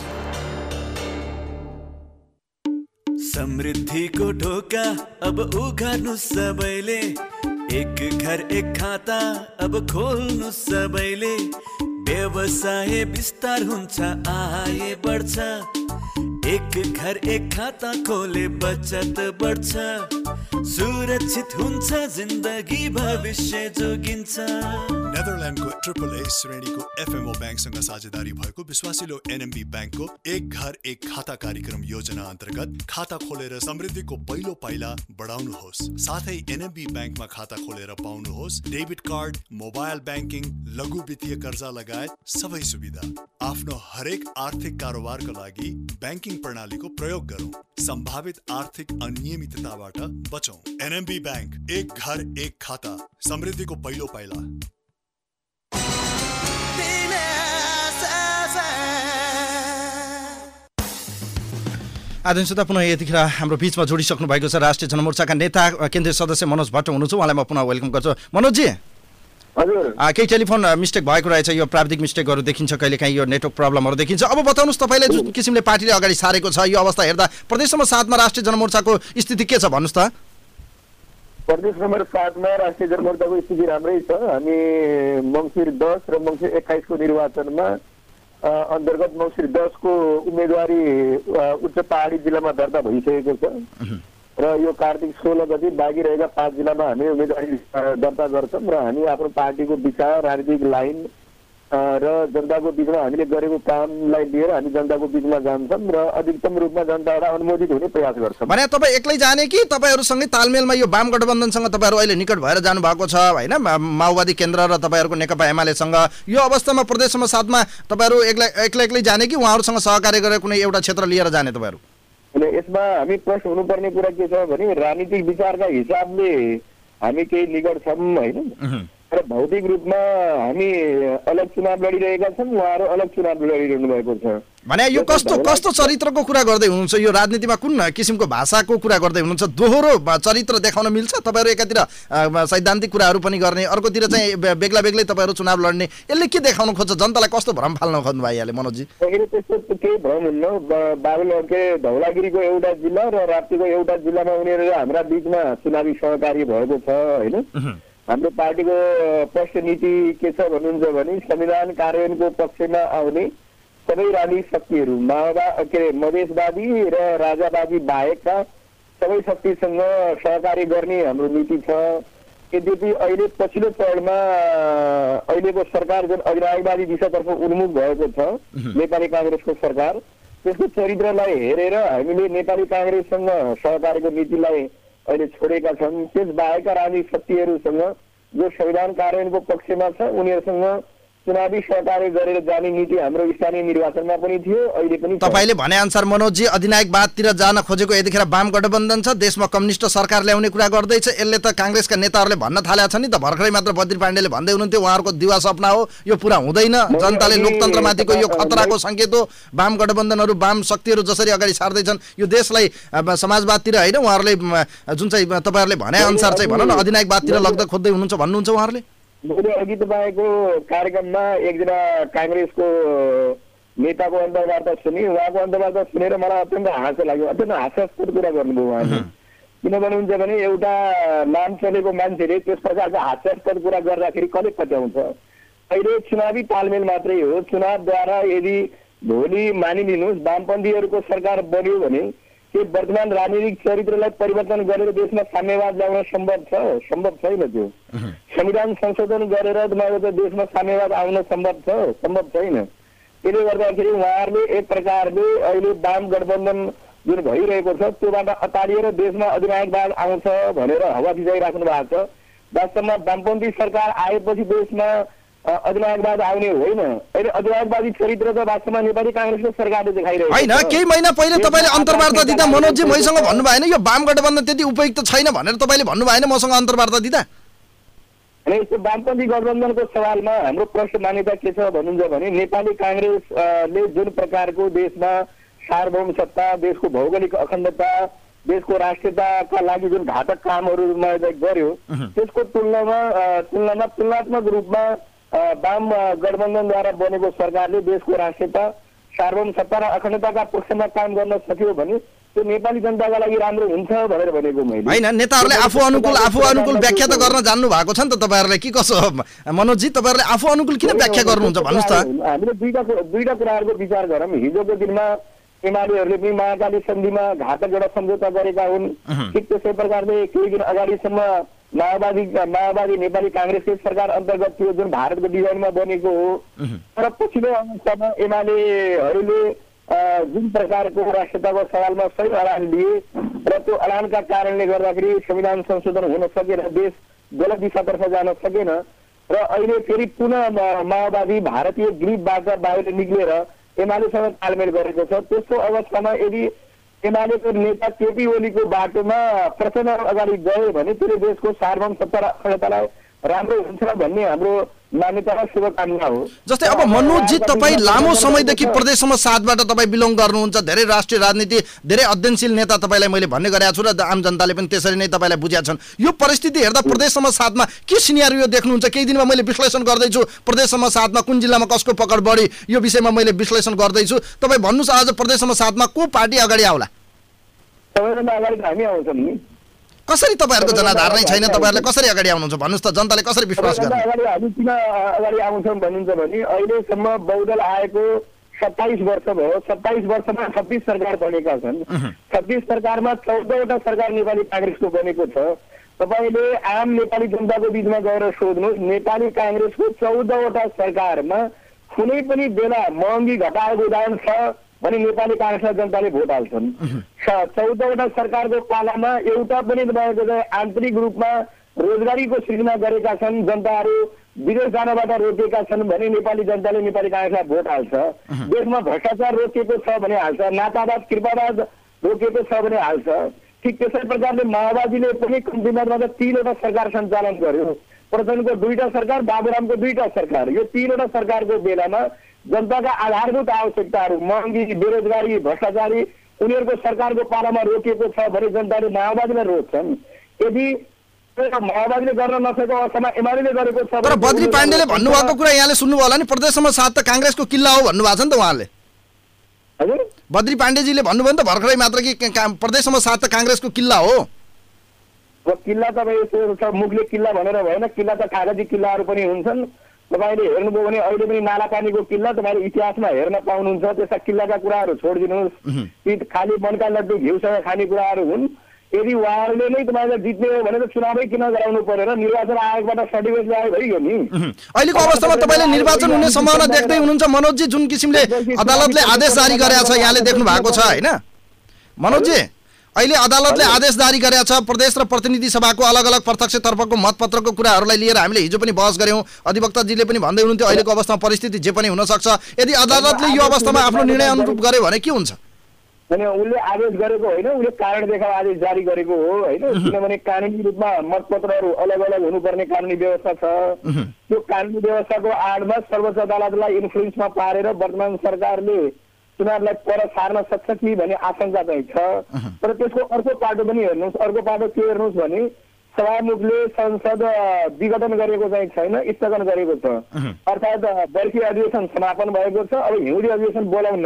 समृद्धिको ढोका अब उघार्नु सबैले, एक घर एक खाता अब खोल्नु सबैले, व्यवसाय विस्तार हुन्छ आय बढ्छ, एक घर एक खाता खोले बचत बढ्छ, सुरक्षित हुन्छ जिन्दगी भविष्य जोगिन्छ। नेदरल्यान्डको ट्रिपल ए श्रेणीको एफएमओ ब्याङ्कसँग साझेदारी भएको विश्वासिलो एनएमबी ब्याङ्कको एक घर एक खाता कार्यक्रम योजना अन्तर्गत खाता खोलेर समृद्धिको पहिलो पाइला बढाउनुहोस्। साथै एनएमबी ब्याङ्कमा खाता खोलेर पाउनुहोस् डेबिट कार्ड, मोबाइल ब्याङ्किङ, लघु वित्तीय कर्जा लगायत सबै सुविधा। आफ्नो हरेक आर्थिक कारोबारका लागि ब्याङ्किङ प्रणालीको प्रयोग गरौँ, सम्भावित आर्थिक अनियमितताबाट बचौँ। एनएमबी ब्याङ्क, एक घर एक खाता, समृद्धिको पहिलो पाइला। आदरणीय श्रोता, पुनः यतिखेर हाम्रो बिचमा जोडिसक्नु भएको छ राष्ट्रिय जनमोर्चाका नेता केन्द्रीय सदस्य मनोज भट्ट हुनुहुन्छ। उहाँलाई म पुनः वेलकम गर्छु। मनोजजी, हजुर, केही टेलिफोन मिस्टेक भएको रहेछ, यो प्राविधिक मिस्टेकहरू देखिन्छ, कहिलेकाहीँ यो नेटवर्क प्रब्लमहरू देखिन्छ। अब बताउनुहोस् तपाईँले जुन किसिमले पार्टीले अगाडि सारेको छ यो अवस्था हेर्दा प्रदेश नम्बर सातमा राष्ट्रिय जनमोर्चाको स्थिति के छ भन्नुहोस् त। प्रदेश नम्बर सातमा राष्ट्रिय जनमोर्चाको स्थिति राम्रै छ। हामी मङ्सिर दस र मङ्सिर एक्काइसको निर्वाचनमा अन्तर्गत मङ्सिर दसको उम्मेदवारी उच्च पहाडी जिल्लामा दर्ता भइसकेको छ र यो कार्तिक सोह्र गति बाँकी रहेका पाँच जिल्लामा हामी उम्मेदवारी दर्ता गर्छौँ र हामी आफ्नो पार्टीको विचार, राजनीतिक लाइन र जनताको बिचमा हामीले गरेको कामलाई लिएर हामी जनताको बिचमा जान्छौँ र अधिकतम रूपमा जनताबाट अनुमोदित हुने प्रयास गर्छौँ। भने तपाईँ एक्लै जाने कि तपाईँहरूसँगै तालमेलमा यो वाम गठबन्धनसँग तपाईँहरू अहिले निकट भएर जानुभएको छ होइन, माओवादी केन्द्र र तपाईँहरूको नेकपा एमालेसँग? यो अवस्थामा प्रदेश नम्बर सातमा तपाईँहरू एक्लै एक्लै एक्लै जाने कि उहाँहरूसँग सहकार्य गरेर कुनै एउटा क्षेत्र लिएर जाने तपाईँहरू? यसमा हामी प्रश्न हुनुपर्ने कुरा के छ भने राजनीतिक विचारका हिसाबले हामी केही निकट छौँ होइन, र भौतिक रूपमा हामी अलग चुनाव लडिरहेका छौँ, उहाँहरू अलग चुनाव लडिरहनु भएको छ। भने यो कस्तो कस्तो चरित्रको कुरा गर्दै हुनुहुन्छ? यो राजनीतिमा कुन किसिमको भाषाको कुरा गर्दै हुनुहुन्छ? दोहोरो चरित्र देखाउन मिल्छ? तपाईँहरू एकातिर सैद्धान्तिक कुराहरू पनि गर्ने, अर्कोतिर चाहिँ बेग्ला बेग्लै तपाईँहरू चुनाव लड्ने, यसले के देखाउन खोज्छ? जनतालाई कस्तो भ्रम फाल्न खोज्नु भइहाल्यो मनोजी? त्यस्तो केही भ्रम हुन्न। बाबुल के धौलागिरीको एउटा जिल्ला र राप्तीको एउटा जिल्लामा उनीहरू हाम्रा बिचमा चुनावी सहकारी भएको छ होइन। हाम्रो पार्टीको स्पष्ट नीति के छ भन्नुहुन्छ भने संविधान कार्यान्वयनको पक्षमा आउने सबै राजनीतिक शक्तिहरू, माओवादी के अरे मधेसवादी र राजावादी बाहेकका सबै शक्तिसँग सहकार्य गर्ने हाम्रो नीति छ। यद्यपि अहिले पछिल्लो चरणमा अहिलेको सरकार जुन अधिराज्यवादी दिशातर्फ उन्मुख भएको छ नेपाली काङ्ग्रेसको सरकार, त्यसको चरित्रलाई हेरेर हामीले नेपाली काङ्ग्रेससँग सहकार्यको नीतिलाई अहिले छोडेका छन्। त्यस बाहेकका राजनीतिक शक्तिहरूसँग जो संविधान कार्यान्वयनको पक्षमा छ उनीहरूसँग चुनावी सहकार्य गरेर जाने नीति हाम्रो स्थानीय निर्वाचनमा पनि थियो, अहिले पनि। तपाईँले भने अनुसार मनोजजी अधिनायकवादतिर जान खोजेको यतिखेर वाम गठबन्धन छ, देशमा कम्युनिस्ट सरकार ल्याउने कुरा गर्दैछ। यसले त काङ्ग्रेसका नेताहरूले भन्न थालेका छन् नि त, भर्खरै मात्र बद्री पाण्डेले भन्दै हुनुहुन्थ्यो उहाँहरूको दिवा सपना हो, यो पुरा हुँदैन, जनताले लोकतन्त्रमाथिको यो खतराको सङ्केत हो। वाम गठबन्धनहरू, वाम शक्तिहरू जसरी अगाडि सार्दैछन् यो देशलाई समाजवादतिर होइन, उहाँहरूले जुन चाहिँ तपाईँहरूले भने अनुसार चाहिँ भनौँ न अधिनायकवादतिर लग्दा खोज्दै हुनुहुन्छ भन्नुहुन्छ उहाँहरूले? मैले अघि तपाईँको कार्यक्रममा एकजना काङ्ग्रेसको नेताको अन्तर्वार्ता सुने, उहाँको अन्तर्वार्ता सुनेर मलाई अत्यन्त हाँसो लाग्यो, अत्यन्त हास्यास्पद कुरा गर्नुभयो उहाँले। किनभने हुन्छ भने एउटा नाम चलेको मान्छेले त्यस प्रकारको हास्यास्पद कुरा गर्दाखेरि कसले पत्याउँछ। अहिले चुनावी तालमेल मात्रै हो। चुनावद्वारा यदि भोलि मानिलिनुहोस् वामपन्थीहरूको सरकार बन्यो भने के वर्तमान राजनीतिक चरित्रलाई परिवर्तन गरेर देशमा साम्यवाद ल्याउन सम्भव छ? सम्भव छैन। त्यो संविधान संशोधन गरेर तपाईँको देशमा साम्यवाद आउन सम्भव छ? सम्भव छैन। त्यसले गर्दाखेरि उहाँहरूले एक प्रकारले अहिले वाम गठबन्धन जुन भइरहेको छ त्योबाट अतालिएर देशमा अधिनायकवाद आउँछ भनेर हावा फिजाइराख्नु भएको छ। वास्तवमा वामपन्थी सरकार आएपछि देशमा अधिनायकवाद आउने होइन। अहिले अधिनायकवादी चरित्र त वास्तवमा नेपाली काङ्ग्रेसको सरकारले देखाइरहेको होइन। केही महिना पहिले तपाईँले अन्तर्वार्ता दिँदा मनोजजी मैसँग भन्नु भएन यो वाम गठबन्धन त्यति उपयुक्त छैन भनेर तपाईँले भन्नु भएन मसँग अन्तर्वार्ता दिँदा? अनि यस्तो वामपन्थी गठबन्धनको सवालमा हाम्रो प्रश्न मान्यता के छ भन्नुहुन्छ भने नेपाली काङ्ग्रेसले जुन प्रकारको देशमा सार्वभौम सत्ता, देशको भौगोलिक अखण्डता, देशको राष्ट्रियताका लागि जुन घातक कामहरूमा गर्यो त्यसको तुलनामा तुलनामा तुलनात्मक रूपमा वाम गठबन्धनद्वारा बनेको सरकारले देशको राष्ट्रियता, सार्वभौम सत्ता र अखण्डताका पक्षमा काम गर्न सक्यो भने त्यो नेपाली जनताका लागि राम्रो हुन्छ भनेर भनेको मैले। होइन, नेताहरूले आफू अनुकूल आफू अनुकूल व्याख्या त गर्न जान्नु भएको छ नि त तपाईँहरूले। के कसो मनोजजी तपाईँहरूले आफू अनुकूल किन व्याख्या गर्नुहुन्छ भन्नुहोस् त? हामीले दुईटा दुईटा कुराहरूको विचार गरौँ। हिजोको दिनमा एमालेहरूले पनि महाकाली सन्धिमा घातक एउटा सम्झौता गरेका हुन्। ठिक त्यसै प्रकारले केही दिन अगाडिसम्म माओवादी माओवादी नेपाली काङ्ग्रेसकै सरकार अन्तर्गत थियो जुन भारतको डिजाइनमा बनेको हो। तर पछिल्लो अवस्थामा एमालेहरूले जुन प्रकारको राष्ट्रियताको सवालमा सही अडान लिए र त्यो अडानका कारणले गर्दाखेरि संविधान संशोधन हुन सकेन, देश गलत दिशातर्फ जान सकेन र अहिले फेरि पुनः माओवादी भारतीय ग्रिपबाट बाहिर निक्लेर एमालेसँग तालमेल गरेको छ। त्यस्तो अवस्थामा यदि एमालेको नेता केपी ओलीको बाटोमा प्रचण्ड अगाडि गयो भने त्यसले देशको सार्वभौम सत्ता र अखण्डतालाई राम्रो हुन्छ भन्ने हाम्रो मान्यता र शुभकामना हो। जस्तै अब मनोजजी तपाईँ लामो समयदेखि प्रदेश समूह सातबाट तपाईँ बिलोङ गर्नुहुन्छ, धेरै राष्ट्रिय राजनीति, धेरै अध्ययनशील नेता तपाईँलाई मैले भन्ने गरेको छु र आम जनताले पनि त्यसरी नै तपाईँलाई बुझेका छन्। यो परिस्थिति हेर्दा प्रदेश समूह सातमा के सिनेरियो देख्नुहुन्छ? केही दिनमा मैले विश्लेषण गर्दैछु प्रदेश समूह सातमा कुन जिल्लामा कसको पकड बढी, यो विषयमा मैले विश्लेषण गर्दैछु। तपाईँ भन्नुहोस् आज प्रदेश समूह सातमा को पार्टी अगाडि आउला? सबैभन्दा अगाडि हामी आउँछौँ नि। कसरी तपाईँहरूको जनाधार नै छैन? तपाईँहरूले कसरी अगाडि आउनुहुन्छ भन्नुहोस् त? जनताले कसरी विश्वास गर्छ? अगाडि हामी किन अगाडि आउँछौँ भन्नुहुन्छ भने अहिलेसम्म बहुदल आएको सत्ताइस वर्ष भयो। सत्ताइस वर्षमा छत्तिस सरकार बनेका छन्। छत्तिस सरकारमा चौधवटा सरकार नेपाली काङ्ग्रेसको बनेको छ। तपाईँले आम नेपाली जनताको बिचमा गएर सोध्नुहोस्, नेपाली काङ्ग्रेसको चौधवटा सरकारमा कुनै पनि बेला महँगी घटाएको उदाहरण छ भने नेपाली काङ्ग्रेसलाई जनताले भोट हाल्छन्। चौधवटा सरकारको पालामा एउटा पनि तपाईँको चाहिँ आन्तरिक रूपमा रोजगारीको सृजना गरेका छन्, जनताहरू विदेश जानबाट रोकेका छन् भने नेपाली जनताले नेपाली काङ्ग्रेसलाई भोट हाल्छ। देशमा भ्रष्टाचार रोकिएको छ भने हाल्छ, नातावाद कृपावाद रोकिएको छ भने हाल्छ। ठिक त्यसै प्रकारले माओवादीले पनि कम्तीमा तीनवटा सरकार सञ्चालन गर्यो। प्रचण्डको दुईटा सरकार, बाबुरामको दुईटा सरकार। यो तीनवटा सरकारको बेलामा जनताका आधारभूत आवश्यकताहरू महँगी, बेरोजगारी, भ्रष्टाचारी उनीहरूको सरकारको पालामा रोकिएको छ भने जनताले माओवादीलाई रोक्छन्। यदि माओवादीले गर्न नसकेको अवस्थामा एमाले गरेको छ। तर बद्री पाण्डेले भन्नुभएको कुरा यहाँले सुन्नुभयो होला नि, प्रदेश समूह सात त काङ्ग्रेसको किल्ला हो भन्नुभएको छ नि त उहाँले। हजुर, बद्री पाण्डेजीले भन्नुभयो नि त भर्खरै मात्र कि प्रदेश समूह सात त काङ्ग्रेसको किल्ला हो। किल्ला तपाईँ मुखले किल्ला भनेर भएन, किल्ला त कागजी किल्लाहरू पनि हुन्छन्। तपाईँले हेर्नुभयो भने अहिले पनि नालापानीको किल्ला तपाईँले इतिहासमा हेर्न पाउनुहुन्छ। त्यस्ता किल्लाका कुराहरू छोडिदिनुहोस्, ती खालि मनका लड्डु घिउसँग खाने कुराहरू हुन्। यदि उहाँहरूले नै तपाईँलाई जित्ने हो भने त चुनावै किन गराउनु पर्यो र निर्वाचन आयोगबाट सर्टिफिकेट ल्याए भइगयो नि। अहिलेको अवस्थामा तपाईँले निर्वाचन हुने सम्भावना देख्दै हुनुहुन्छ मनोजजी? जुन किसिमले अदालतले आदेश जारी गरेको छ यहाँले देख्नु भएको छ होइन मनोजजी? अहिले अदालतले आदेश जारी गरेको छ। प्रदेश र प्रतिनिधि सभाको अलग अलग प्रत्यक्षतर्फको मतपत्रको कुराहरूलाई लिएर हामीले हिजो पनि बहस गऱ्यौँ। अधिवक्ताजीले पनि भन्दै हुनुहुन्थ्यो अहिलेको अवस्थामा परिस्थिति जे पनि हुनसक्छ। यदि अदालतले यो अवस्थामा आफ्नो निर्णय अनुरूप गर्यो भने के हुन्छ? अनि उसले आदेश गरेको होइन, उसले कारण देखाएर आदेश जारी गरेको हो होइन। किनभने कानुनी रूपमा मतपत्रहरू अलग अलग हुनुपर्ने कानुनी व्यवस्था छ। त्यो कानुनी व्यवस्थाको आडमा सर्वोच्च अदालतलाई इन्फ्लुएन्समा पारेर वर्तमान सरकारले चुनावलाई पर सार्न सक्छ कि भन्ने आशंका चाहिँ छ। तर त्यसको अर्को पाटो पनि हेर्नुहोस्। अर्को पाटो के हेर्नुहोस् भने सभामुखले संसद विघटन गरेको चाहिँ छैन, स्थगन गरेको छ। अर्थात् वर्षीय अधिवेशन समापन भएको छ, अब हिउँदी अधिवेशन बोलाउनन्।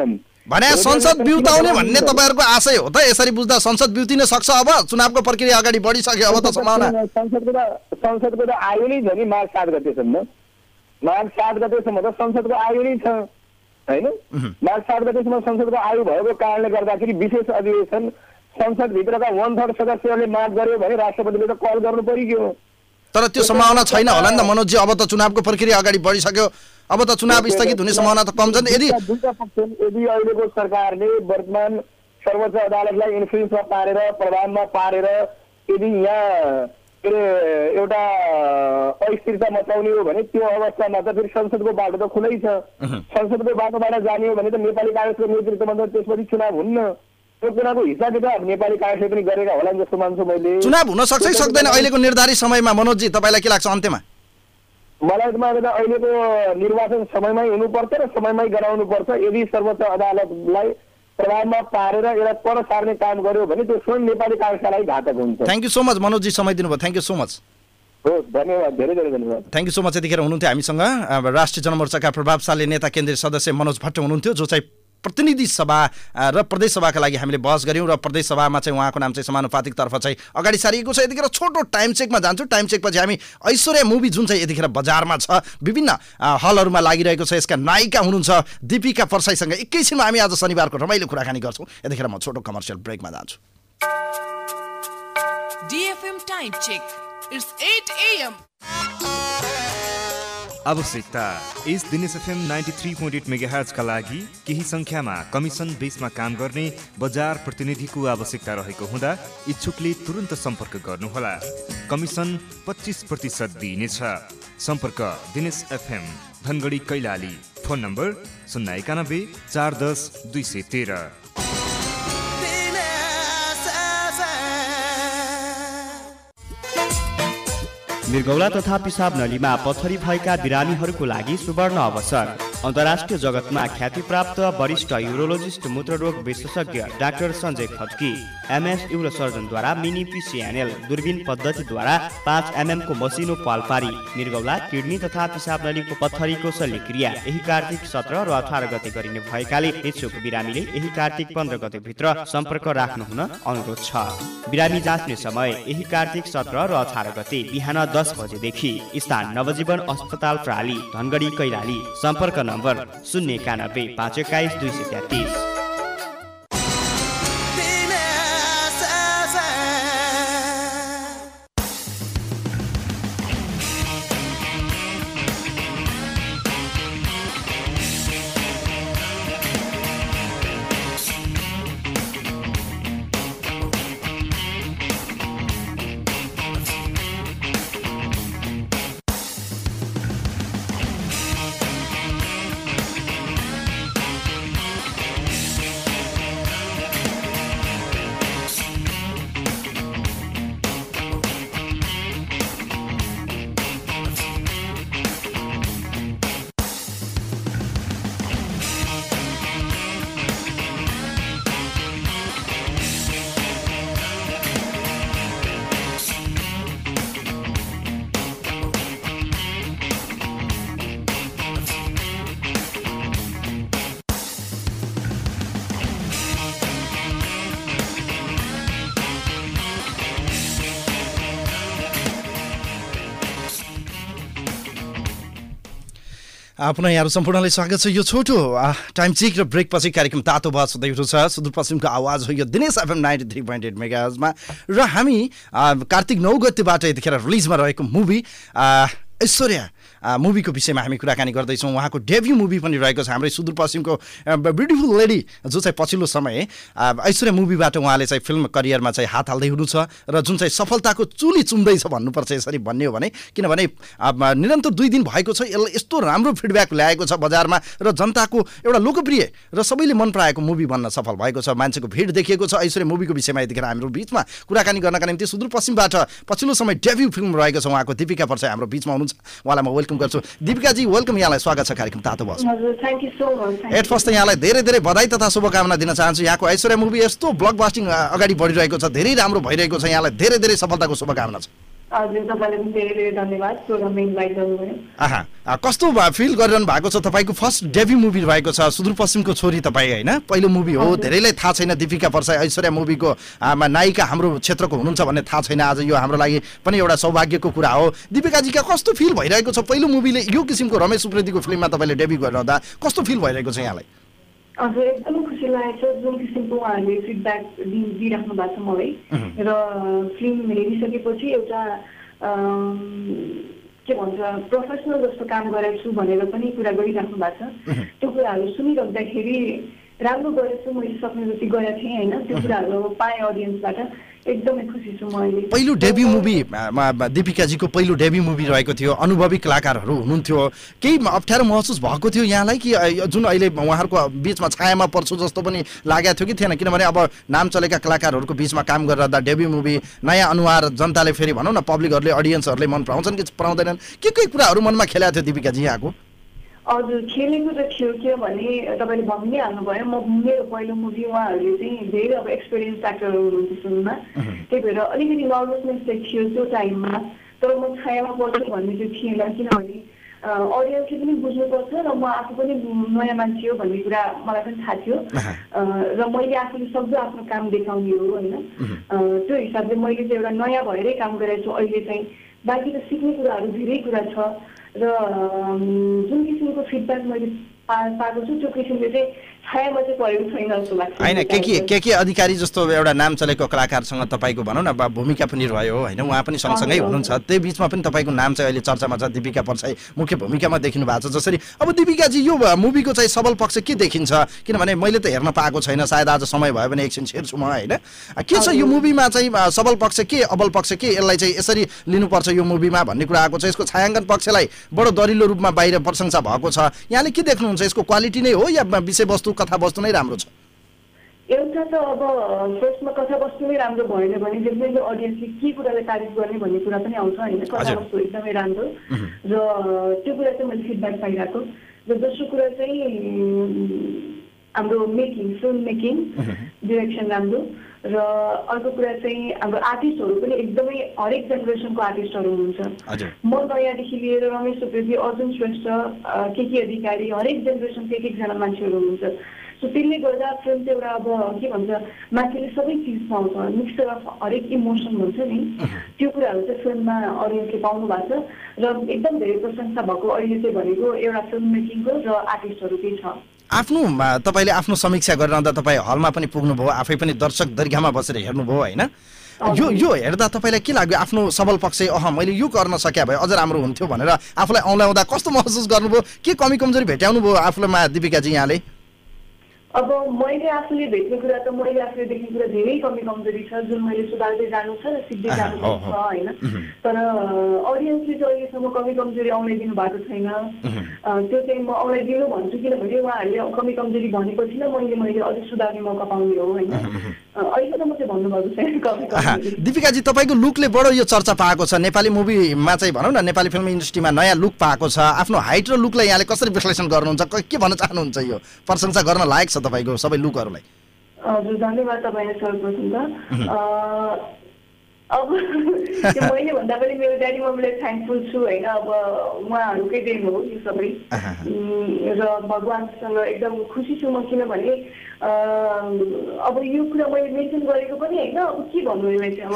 भने संसद बिउताउने भन्ने तपाईँहरूको आशय हो त? यसरी बुझ्दा संसद बिउतिन सक्छ अब? चुनावको प्रक्रिया अगाडि बढिसक्यो अब त सम्भावना। संसदको त संसदको त आयु नै छ नि मार्च सात गतेसम्म। मार्च सात गतेसम्म त संसदको आयु नै छ होइन। मार्च सात गतेसम्म संसदको आयु भएको कारणले गर्दाखेरि विशेष अधिवेशन संसदभित्रका वन थर्ड सदस्यहरूले माग गर्यो भने राष्ट्रपतिले त कल गर्नु परियो। तर त्यो सम्भावना छैन होला नि त मनोजजी। अब त चुनावको प्रक्रिया अगाडि बढिसक्यो, अब त चुनाव स्थगित हुने सम्भावना त कम छ नि। यदि यदि अहिलेको सरकारले वर्तमान सर्वोच्च अदालतलाई इन्फ्लुएन्समा पारेर प्रभावमा पारेर यदि यहाँ के अरे एउटा अस्थिरता मचाउने हो भने त्यो अवस्थामा त फेरि संसदको बाटो त खुलै छ। संसदको बाटोबाट जाने हो भने त नेपाली काङ्ग्रेसको नेतृत्वमा त त्यसपछि चुनाव हुन्न। त्यो कुराको हिसाब किताब नेपाली काङ्ग्रेसले पनि गरेका होला जस्तो मान्छु मैले। चुनाव हुन सक्छ सक्दैन अहिलेको निर्धारित समयमा मनोजजी? तपाईँलाई के लाग्छ अन्त्यमा? मलाई त अहिलेको निर्वाचन समयमै हुनुपर्छ र समयमै गराउनु पर्छ। यदि सर्वोच्च अदालतलाई प्रभावमा पारेर यसलाई पर सार्ने काम गर्यो भने त्यो स्वयं नेपाली काङ्ग्रेसका लागि घातक हुन्छ। थ्याङ्क यू सो मच मनोजजी, समय दिनुभयो। Thank you so much. हो धन्यवाद, धेरै धेरै धन्यवाद। Thank you so much. यतिखेर हुनुहुन्थ्यो हामीसँग राष्ट्रिय जनमोर्चाका प्रभावशाली नेता केन्द्रीय सदस्य मनोज भट्ट हुनुहुन्थ्यो, जो चाहिँ प्रतिनिधि सभा र प्रदेश सभाका लागि हामीले बहस गऱ्यौँ र प्रदेश सभामा चाहिँ उहाँको नाम चाहिँ समानुपातिकतर्फ चाहिँ अगाडि सारिएको छ। यतिखेर छोटो टाइम चेकमा जान्छु। टाइम चेकपछि हामी ऐश्वर्या मुभी जुन चाहिँ यतिखेर बजारमा छ, विभिन्न हलहरूमा लागिरहेको छ, यसका नायिका हुनुहुन्छ दीपिका परसाईसँग एकैछिनमा हामी आज शनिबारको रमाइलो कुराकानी गर्छौँ। यतिखेर म छोटो कमर्सियल ब्रेकमा जान्छु। DFM time check it's eight a m आवश्यकता इस Dinesh FM ninety-three point eight megahertz का लागि केही संख्यामा कमिसन बेसमा काम गर्ने बजार प्रतिनिधिको आवश्यकता रहेको हुँदा इच्छुकले तुरन्त सम्पर्क गर्नुहोला। कमिसन पच्चीस प्रतिशत दिइनेछ। सम्पर्क Dinesh FM Dhangadhi Kailali. Phone number शून्य एकानब्बे चार दस दुई सय तेह्र। मृगौला तथा पिसाब नलीमा पथरी भएका बिरामीहरूको लागि सुवर्ण अवसर। अन्तर्राष्ट्रिय जगतमा ख्यातिप्राप्त वरिष्ठ युरोलोजिस्ट मूत्ररोग विशेषज्ञ doctor Sanjay Khadki MS uro सर्जनद्वारा मिनी पिसिएनएल दूरबीन पद्धतिद्वारा पाँच एमएम को मसिनो पालपारी मृगौला किडनी तथा पिसाब नलीको पत्थरीको शल्यक्रिया यही कार्तिक सत्र र अठार गते गरिने भएकाले इच्छुक बिरामीले यही कार्तिक पन्ध्र गते भित्र सम्पर्क राख्नु हुन अनुरोध छ। बिरामी जाँच्ने समय यही कार्तिक सत्र र अठार गते बिहान दस बजेदेखि। स्थान नवजीवन अस्पताल प्राली धनगढी कैलाली। सम्पर्क नम्बर शून्य एकानब्बे पाँच एक्काइस दुई सय तेत्तिस। पुनः यहाँहरू सम्पूर्णलाई स्वागत छ। यो छोटो टाइम चेक र ब्रेक पछि कार्यक्रम तातो बहस हुँदै उठो छ। सुदूरपश्चिमको आवाज हो यो Dinesh FM ninety three point eight मेगाहर्जमा र हामी कार्तिक नौ गतेबाट यतिखेर रिलिजमा रहेको मुभी ऐश्वर्या मुभीको विषयमा हामी कुराकानी गर्दैछौँ। उहाँको डेब्यू मुभी पनि रहेको छ हाम्रै सुदूरपश्चिमको ब्युटिफुल लेडी, जो चाहिँ पछिल्लो समय ऐश्वर्या मुभीबाट उहाँले चाहिँ फिल्म करियरमा चाहिँ हात हाल्दै हुनु छ र जुन चाहिँ सफलताको चुली चुम्दैछ भन्नुपर्छ यसरी भन्ने हो भने, किनभने निरन्तर दुई दिन भएको छ, यसले यस्तो राम्रो फिडब्याक ल्याएको छ बजारमा र जनताको एउटा लोकप्रिय र सबैले मन पराएको मुभी बन्न सफल भएको छ। मान्छेको भिड देखिएको छ। ऐश्वर्या मुभीको विषयमा यतिखेर हाम्रो बिचमा कुराकानी गर्नका निम्ति सुदूरपश्चिमबाट पछिल्लो समय डेब्यू फिल्म रहेको छ उहाँको दिपिका परसाई हाम्रो बिचमा हुनुहुन्छ। उहाँलाई म वेलकम गर्छु। दीपिकाजी वेलकम, यहाँलाई स्वागत छ कार्यक्रम तातो बहस। एट फर्स्ट यहाँलाई धेरै धेरै बधाई तथा शुभकामना दिन चाहन्छु। यहाँको ऐश्वर्या मुभी यस्तो ब्लकबस्टिङ अगाडि बढिरहेको छ, धेरै राम्रो भइरहेको छ, यहाँलाई धेरै धेरै सफलताको शुभकामना छ। हजुर तपाईँलाई पनि धेरै धेरै धन्यवाद प्रोग्राममा इन्भाइट गर्नुभयो। आहा कस्तो फिल गरिरहनु भएको छ? तपाईँको फर्स्ट डेब्यू मुभी भएको छ सुदूरपश्चिमको छोरी तपाईँ होइन, पहिलो मुभी हो। धेरैलाई थाहा छैन दीपिका पर्साई ऐश्वर्या मुभीको नायिका हाम्रो क्षेत्रको हुनुहुन्छ भन्ने थाहा छैन। आज यो हाम्रो लागि पनि एउटा सौभाग्यको कुरा हो। दीपिकाजीका कस्तो फिल भइरहेको छ? पहिलो मुभीले यो किसिमको रमेश उप्रेतीको फिल्ममा तपाईँले डेब्यू गरिरहँदा कस्तो फिल भइरहेको छ यहाँलाई? हजुर एकदमै खुसी लागेको छ जुन किसिमको उहाँहरूले फिडब्याक दिइराख्नु भएको छ मलाई। र फिल्म हेरिसकेपछि एउटा के भन्छ प्रोफेसनल जस्तो काम गरेको छु भनेर पनि कुरा गरिराख्नु भएको छ। त्यो कुराहरू सुनिरहँदाखेरि राम्रो गरेछु, मैले सक्ने जति गरेको थिएँ होइन, त्यो कुराहरू पाएँ अडियन्सबाट। एकदमै खुसी छु म अहिले। पहिलो डेब्यू मुभी दीपिकाजीको पहिलो डेब्यू मुभी रहेको थियो, अनुभवी कलाकारहरू हुनुहुन्थ्यो, केही अप्ठ्यारो महसुस भएको थियो यहाँलाई कि जुन अहिले उहाँहरूको बिचमा छायामा पर्छु जस्तो पनि लागेको थियो कि थिएन? किनभने अब नाम चलेका कलाकारहरूको बिचमा काम गरिरहँदा डेब्यू मुभी नयाँ अनुहार जनताले फेरि भनौँ न पब्लिकहरूले अडियन्सहरूले मन पराउँछन् कि पराउँदैनन्, के के कुराहरू मनमा खेलाएको थियो दीपिकाजी यहाँको? हजुर खेलेको त थियो किनभने तपाईँले भनि नै हाल्नुभयो म मेरो पहिलो मुभी उहाँहरूले चाहिँ धेरै अब एक्सपिरियन्स एक्टरहरू हुनुहुन्थ्यो फिल्ममा, त्यही भएर अलिकति नर्भसनेस चाहिँ थियो त्यो टाइममा। तर म छायामा पर्छु भन्ने चाहिँ थिएन किनभने अडियन्सले पनि बुझ्नुपर्छ र म आफू पनि नयाँ मान्छे हो भन्ने कुरा मलाई पनि थाहा थियो र मैले आफूले सक्दो आफ्नो काम देखाउने हो होइन। त्यो हिसाबले मैले चाहिँ एउटा नयाँ भएरै काम गरेको छु अहिले चाहिँ। बाँकी त सिक्ने कुराहरू धेरै कुरा छ र जुन किसिमको फिडब्याक मैले पाएको छु त्यो किसिमले चाहिँ छायामा चाहिँ परेको छैन जस्तो लाग्छ। होइन के के के के अधिकारी जस्तो एउटा नाम चलेको कलाकारसँग तपाईँको भनौँ न भूमिका पनि रह्यो होइन, उहाँ पनि सँगसँगै हुनुहुन्छ, त्यही बिचमा पनि तपाईँको नाम चाहिँ अहिले चर्चामा छ। दीपिका पर्साई मुख्य भूमिकामा देखिनु भएको छ। जसरी अब दीपिकाजी यो मुभीको चाहिँ सबल पक्ष के देखिन्छ? किनभने मैले त हेर्न पाएको छैन, सायद आज समय भयो भने एकछिन हेर्छु म होइन। के छ यो मुभीमा चाहिँ सबल पक्ष के, अबल पक्ष के, यसलाई चाहिँ यसरी लिनुपर्छ यो मुभीमा भन्ने कुरा आएको छ? यसको छायाङ्कन पक्षलाई बडो दरिलो रूपमा बाहिर प्रशंसा भएको छ, यहाँले के देख्नुहुन्छ? यसको क्वालिटी नै हो या विषयवस्तु कथावस्तु नै राम्रो छ? एउटा त अब फर्स्टमा कथावस्तु नै राम्रो भएन भने डेफिनेटली अडियन्सले के कुरालाई तारिफ गर्ने भन्ने कुरा पनि आउँछ होइन। कथावस्तु एकदमै राम्रो र त्यो कुरा चाहिँ मैले फिडब्याक पाइरहेको। र दोस्रो कुरा चाहिँ हाम्रो मेकिङ फिल्म मेकिङ डिरेक्सन राम्रो र अर्को कुरा चाहिँ हाम्रो आर्टिस्टहरू पनि एकदमै हरेक जेनेरेसनको आर्टिस्टहरू हुनुहुन्छ। म नयाँदेखि लिएर रमेश उप्रेती, अर्जुन श्रेष्ठ, के के अधिकारी, हरेक जेनेरेसनको एक एकजना मान्छेहरू हुनुहुन्छ। सो त्यसले गर्दा फिल्म चाहिँ एउटा अब के भन्छ मान्छेले सबै चिज पाउँछ, मिक्सचर अफ हरेक इमोसन हुन्छ नि, त्यो कुराहरू चाहिँ फिल्ममा अडियन्सले पाउनु भएको छ र एकदम धेरै प्रशंसा भएको अहिले चाहिँ भनेको एउटा फिल्म मेकिङको र आर्टिस्टहरूकै छ। आफ्नो तपाईँले आफ्नो समीक्षा गरिरहँदा तपाईँ हलमा पनि पुग्नुभयो, आफै पनि दर्शक दर्घामा बसेर हेर्नुभयो होइन, यो यो हेर्दा तपाईँलाई के लाग्यो? आफ्नो सबल पक्ष अह मैले यो गर्न सके भए अझ राम्रो हुन्थ्यो भनेर आफूलाई औँल्याउँदा कस्तो महसुस गर्नुभयो? के कमी कमजोरी भेट्याउनु भयो आफूलाई दीपिकाजी यहाँले? अब मैले आफूले भेट्ने कुरा त मैले आफूले देख्ने कुरा धेरै कमी कमजोरी छ जुन मैले सुधार्दै जानु छ र सिक्दै जानु छ होइन। तर अडियन्सले चाहिँ अहिलेसम्म कमी कमजोरी आउलाइदिनु भएको छैन। त्यो चाहिँ म आउलाइदिनु भन्छु किनभने उहाँहरूले कमी कमजोरी भनेपछि नै मैले मैले अझै सुधार्ने मौका पाउने हो होइन। अहिलेसम्म चाहिँ भन्नुभएको छैन कमी कमजोरी। दीपिकाजी तपाईँको लुकले बडो यो चर्चा पाएको छ नेपाली मुभीमा चाहिँ भनौँ न, नेपाली फिल्म इन्डस्ट्रीमा नयाँ लुक पाएको छ। आफ्नो हाइट र लुकलाई यहाँले कसरी विश्लेषण गर्नुहुन्छ? के भन्न चाहनुहुन्छ? यो प्रशंसा गर्न लायक छ तपाईँको सबै लुकहरूलाई। हजुर धन्यवाद तपाईँलाई सर्वप्रथम त। अब मैले भन्दा पनि मेरो ड्याडी मम्मीलाई थ्याङ्कफुल छु होइन। अब उहाँहरूकै देन हो यो सबै र भगवान्सँग एकदम खुसी छु म किनभने अब यो कुरा मैले मेन्सन गरेको पनि होइन। अब के भन्नु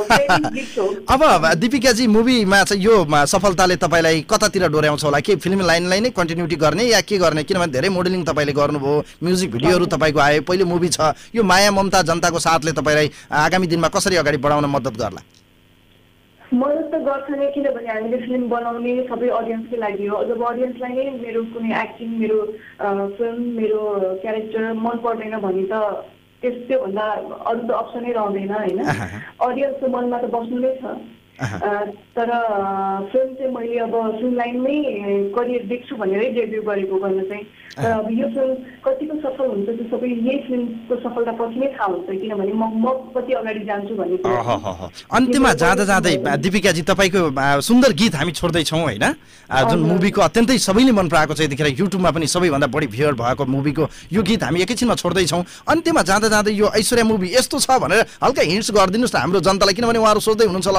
अब दीपिकाजी मुभीमा चाहिँ यो सफलताले तपाईँलाई कतातिर डोर्याउँछ होला? के फिल्म लाइनलाई नै कन्टिन्युटी गर्ने या के गर्ने? किनभने धेरै मोडलिङ तपाईँले गर्नुभयो, म्युजिक भिडियोहरू तपाईँको आयो, पहिलो मुभी छ यो। माया ममता जनताको साथले तपाईँलाई आगामी दिनमा कसरी अगाडि बढाउन मद्दत गर्ला? मद्दत त गर्छ नै किनभने हामीले फिल्म बनाउने सबै अडियन्सकै लागि हो। जब अडियन्सलाई नै मेरो कुनै एक्टिङ, मेरो फिल्म, मेरो क्यारेक्टर मन पर्दैन भने त त्यस त्योभन्दा अरू त अप्सनै रहँदैन होइन। अडियन्सको मनमा त बस्नु नै छ। तर फिल्म चाहिँ मैले अब फिल्म लाइनमै करियर देख्छु भनेरै डेब्यू गरेको गर्न चाहिँ। तर अब यो फिल्म कतिको सफल हुन्छ त्यो सबै यही फिल्मको सफलता पछि नै थाहा हुन्छ किनभने म म कति अगाडि जान्छु भन्ने कुरा। अन्त्यमा जाँदा जाँदै दीपिकाजी तपाईँको सुन्दर गीत हामी छोड्दैछौँ होइन, जुन मुभीको अत्यन्तै सबैले मन पराएको छ, यतिखेर युट्युबमा पनि सबैभन्दा बढी भ्युअर भएको मुभीको यो गीत हामी एकैछिनमा छोड्दैछौँ। अन्त्यमा जाँदा जाँदै यो ऐश्वर्या मुभी यस्तो छ भनेर हल्का हिन्ट्स गरिदिनुहोस् न हाम्रो जनतालाई, किनभने उहाँहरू सोच्दै हुनुहुन्छ होला अडियन्सहरू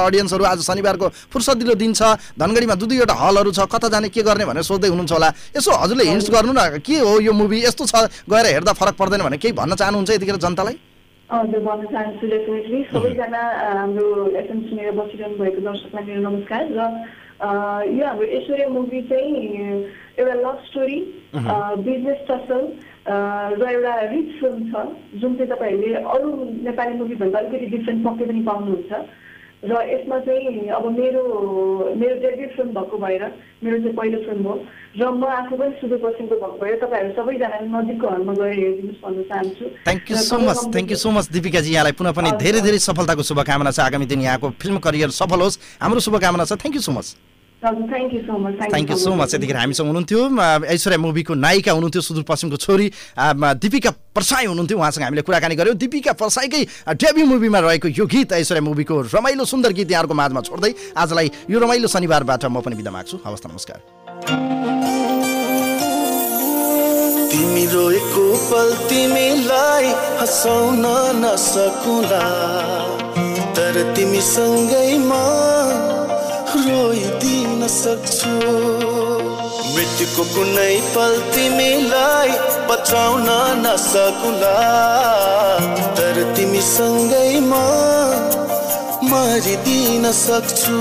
आज शनिबारको फुर्सदिलो दिन छ, धनगढीमा दुई दुईवटा हलहरू छ, कता जाने के गर्ने भनेर सोच्दै हुनुहुन्छ होला। यसो हजुरले हिन्ट्स गर्नु न, के हो यो मुभी यस्तो छ गएर हेर्दा फरक पर्दैन भने केही भन्न चाहनुहुन्छ यतिखेर जनतालाई? हजुर भन्न चाहन्छु डेफिनेटली। सबैजना हाम्रो एफएम सुनेर बसिरहनु भएको दर्शकलाई मेरो नमस्कार। र यो हाम्रो ऐश्वर्या मुभी चाहिँ एउटा लभ स्टोरी, बिजनेस टसल र एउटा रिच फिल्म छ जुन चाहिँ तपाईँहरूले अरू नेपाली मुभीभन्दा अलिकति डिफ्रेन्ट पक्कै पनि पाउनुहुन्छ। र यसमा चाहिँ अब मेरो मेरो डेब्यू फिल्म भएको भएर मेरो चाहिँ पहिलो फिल्म हो र म आफू पनि सुदूरपश्चिमको भएको भएर तपाईँहरू सबैजनाले नजिकको हलमा गएर हेरिदिनुहोस् भन्न चाहन्छु। Thank you so much, thank you so much दिपिकाजी। यहाँलाई पुनः पनि धेरै धेरै सफलताको शुभकामना छ। आगामी दिन यहाँको फिल्म करियर सफल होस्, हाम्रो शुभकामना छ। Thank you so much. Thank you so much. Thank you so much. यतिखेर हामीसँग हुनुहुन्थ्यो ऐश्वर्या मुभीको नायिका हुनुहुन्थ्यो सुदूरपश्चिमको छोरी दिपिका परसाई हुनुहुन्थ्यो। उहाँसँग हामीले कुराकानी गऱ्यौँ। दिपिका परसाईकै डेब्यू मुभीमा रहेको यो गीत ऐश्वर्या मुभीको रमाइलो सुन्दर गीत यहाँहरूको माझमा छोड्दै आजलाई यो रमाइलो शनिबारबाट म पनि बिदा माग्छु। हवस् त, नमस्कार। तिमी रोएको पल तिमीलाई हँसाउन नसकुला, तर तिमी सँगैमा रोइदिन सक्छु। मृत्युको कुनै पल तिमीलाई बचाउन नसकुला, तर तिमी सँगैमा मरिदिन सक्छु।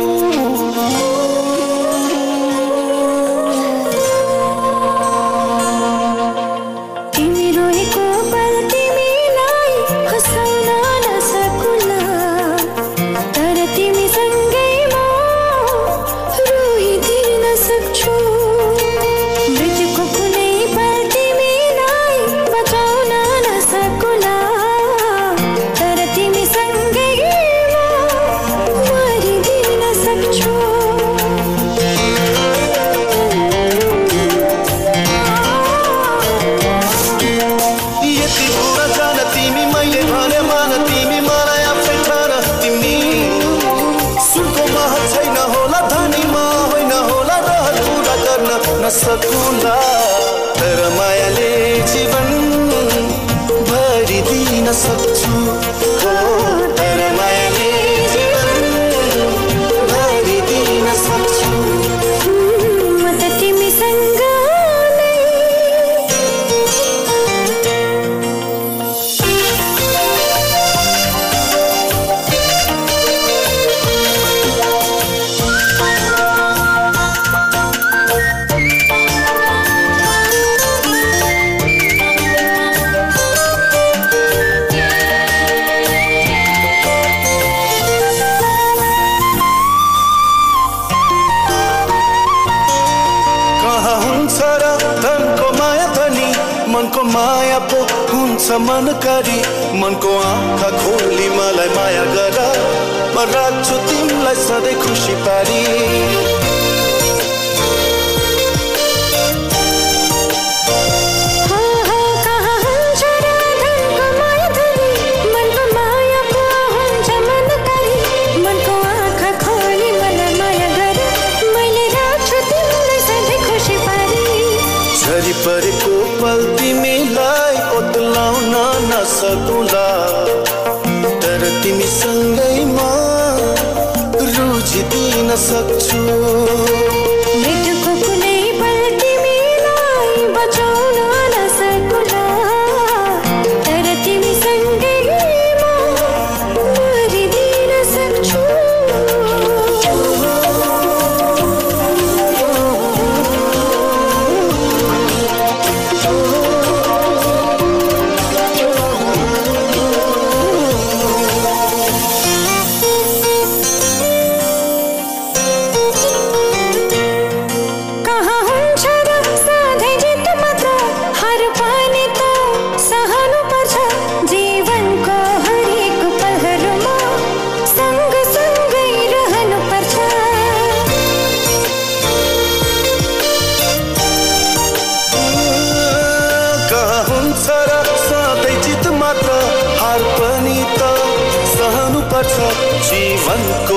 सकुला, तर मायाले जीवन भरिदिन सक्छु। तर मायाले जीवन भरिदिन सक्छु। म त तिमीसँग माया पो हुन्छ मनकारी, मनको आँखा खोली मलाई माया गर, म राख्छु तिमीलाई सधैँ खुसी पारी। परेको पल तिमीलाई ओतलाउन नसकुला, तर तिमी सँगैमा रुझिदिन सक्छु। मृत्युको कुनै पल तिमीलाई बचाउन नसकुला, तर तिमी सँगैमा मरिदिन सक्छु। जीवन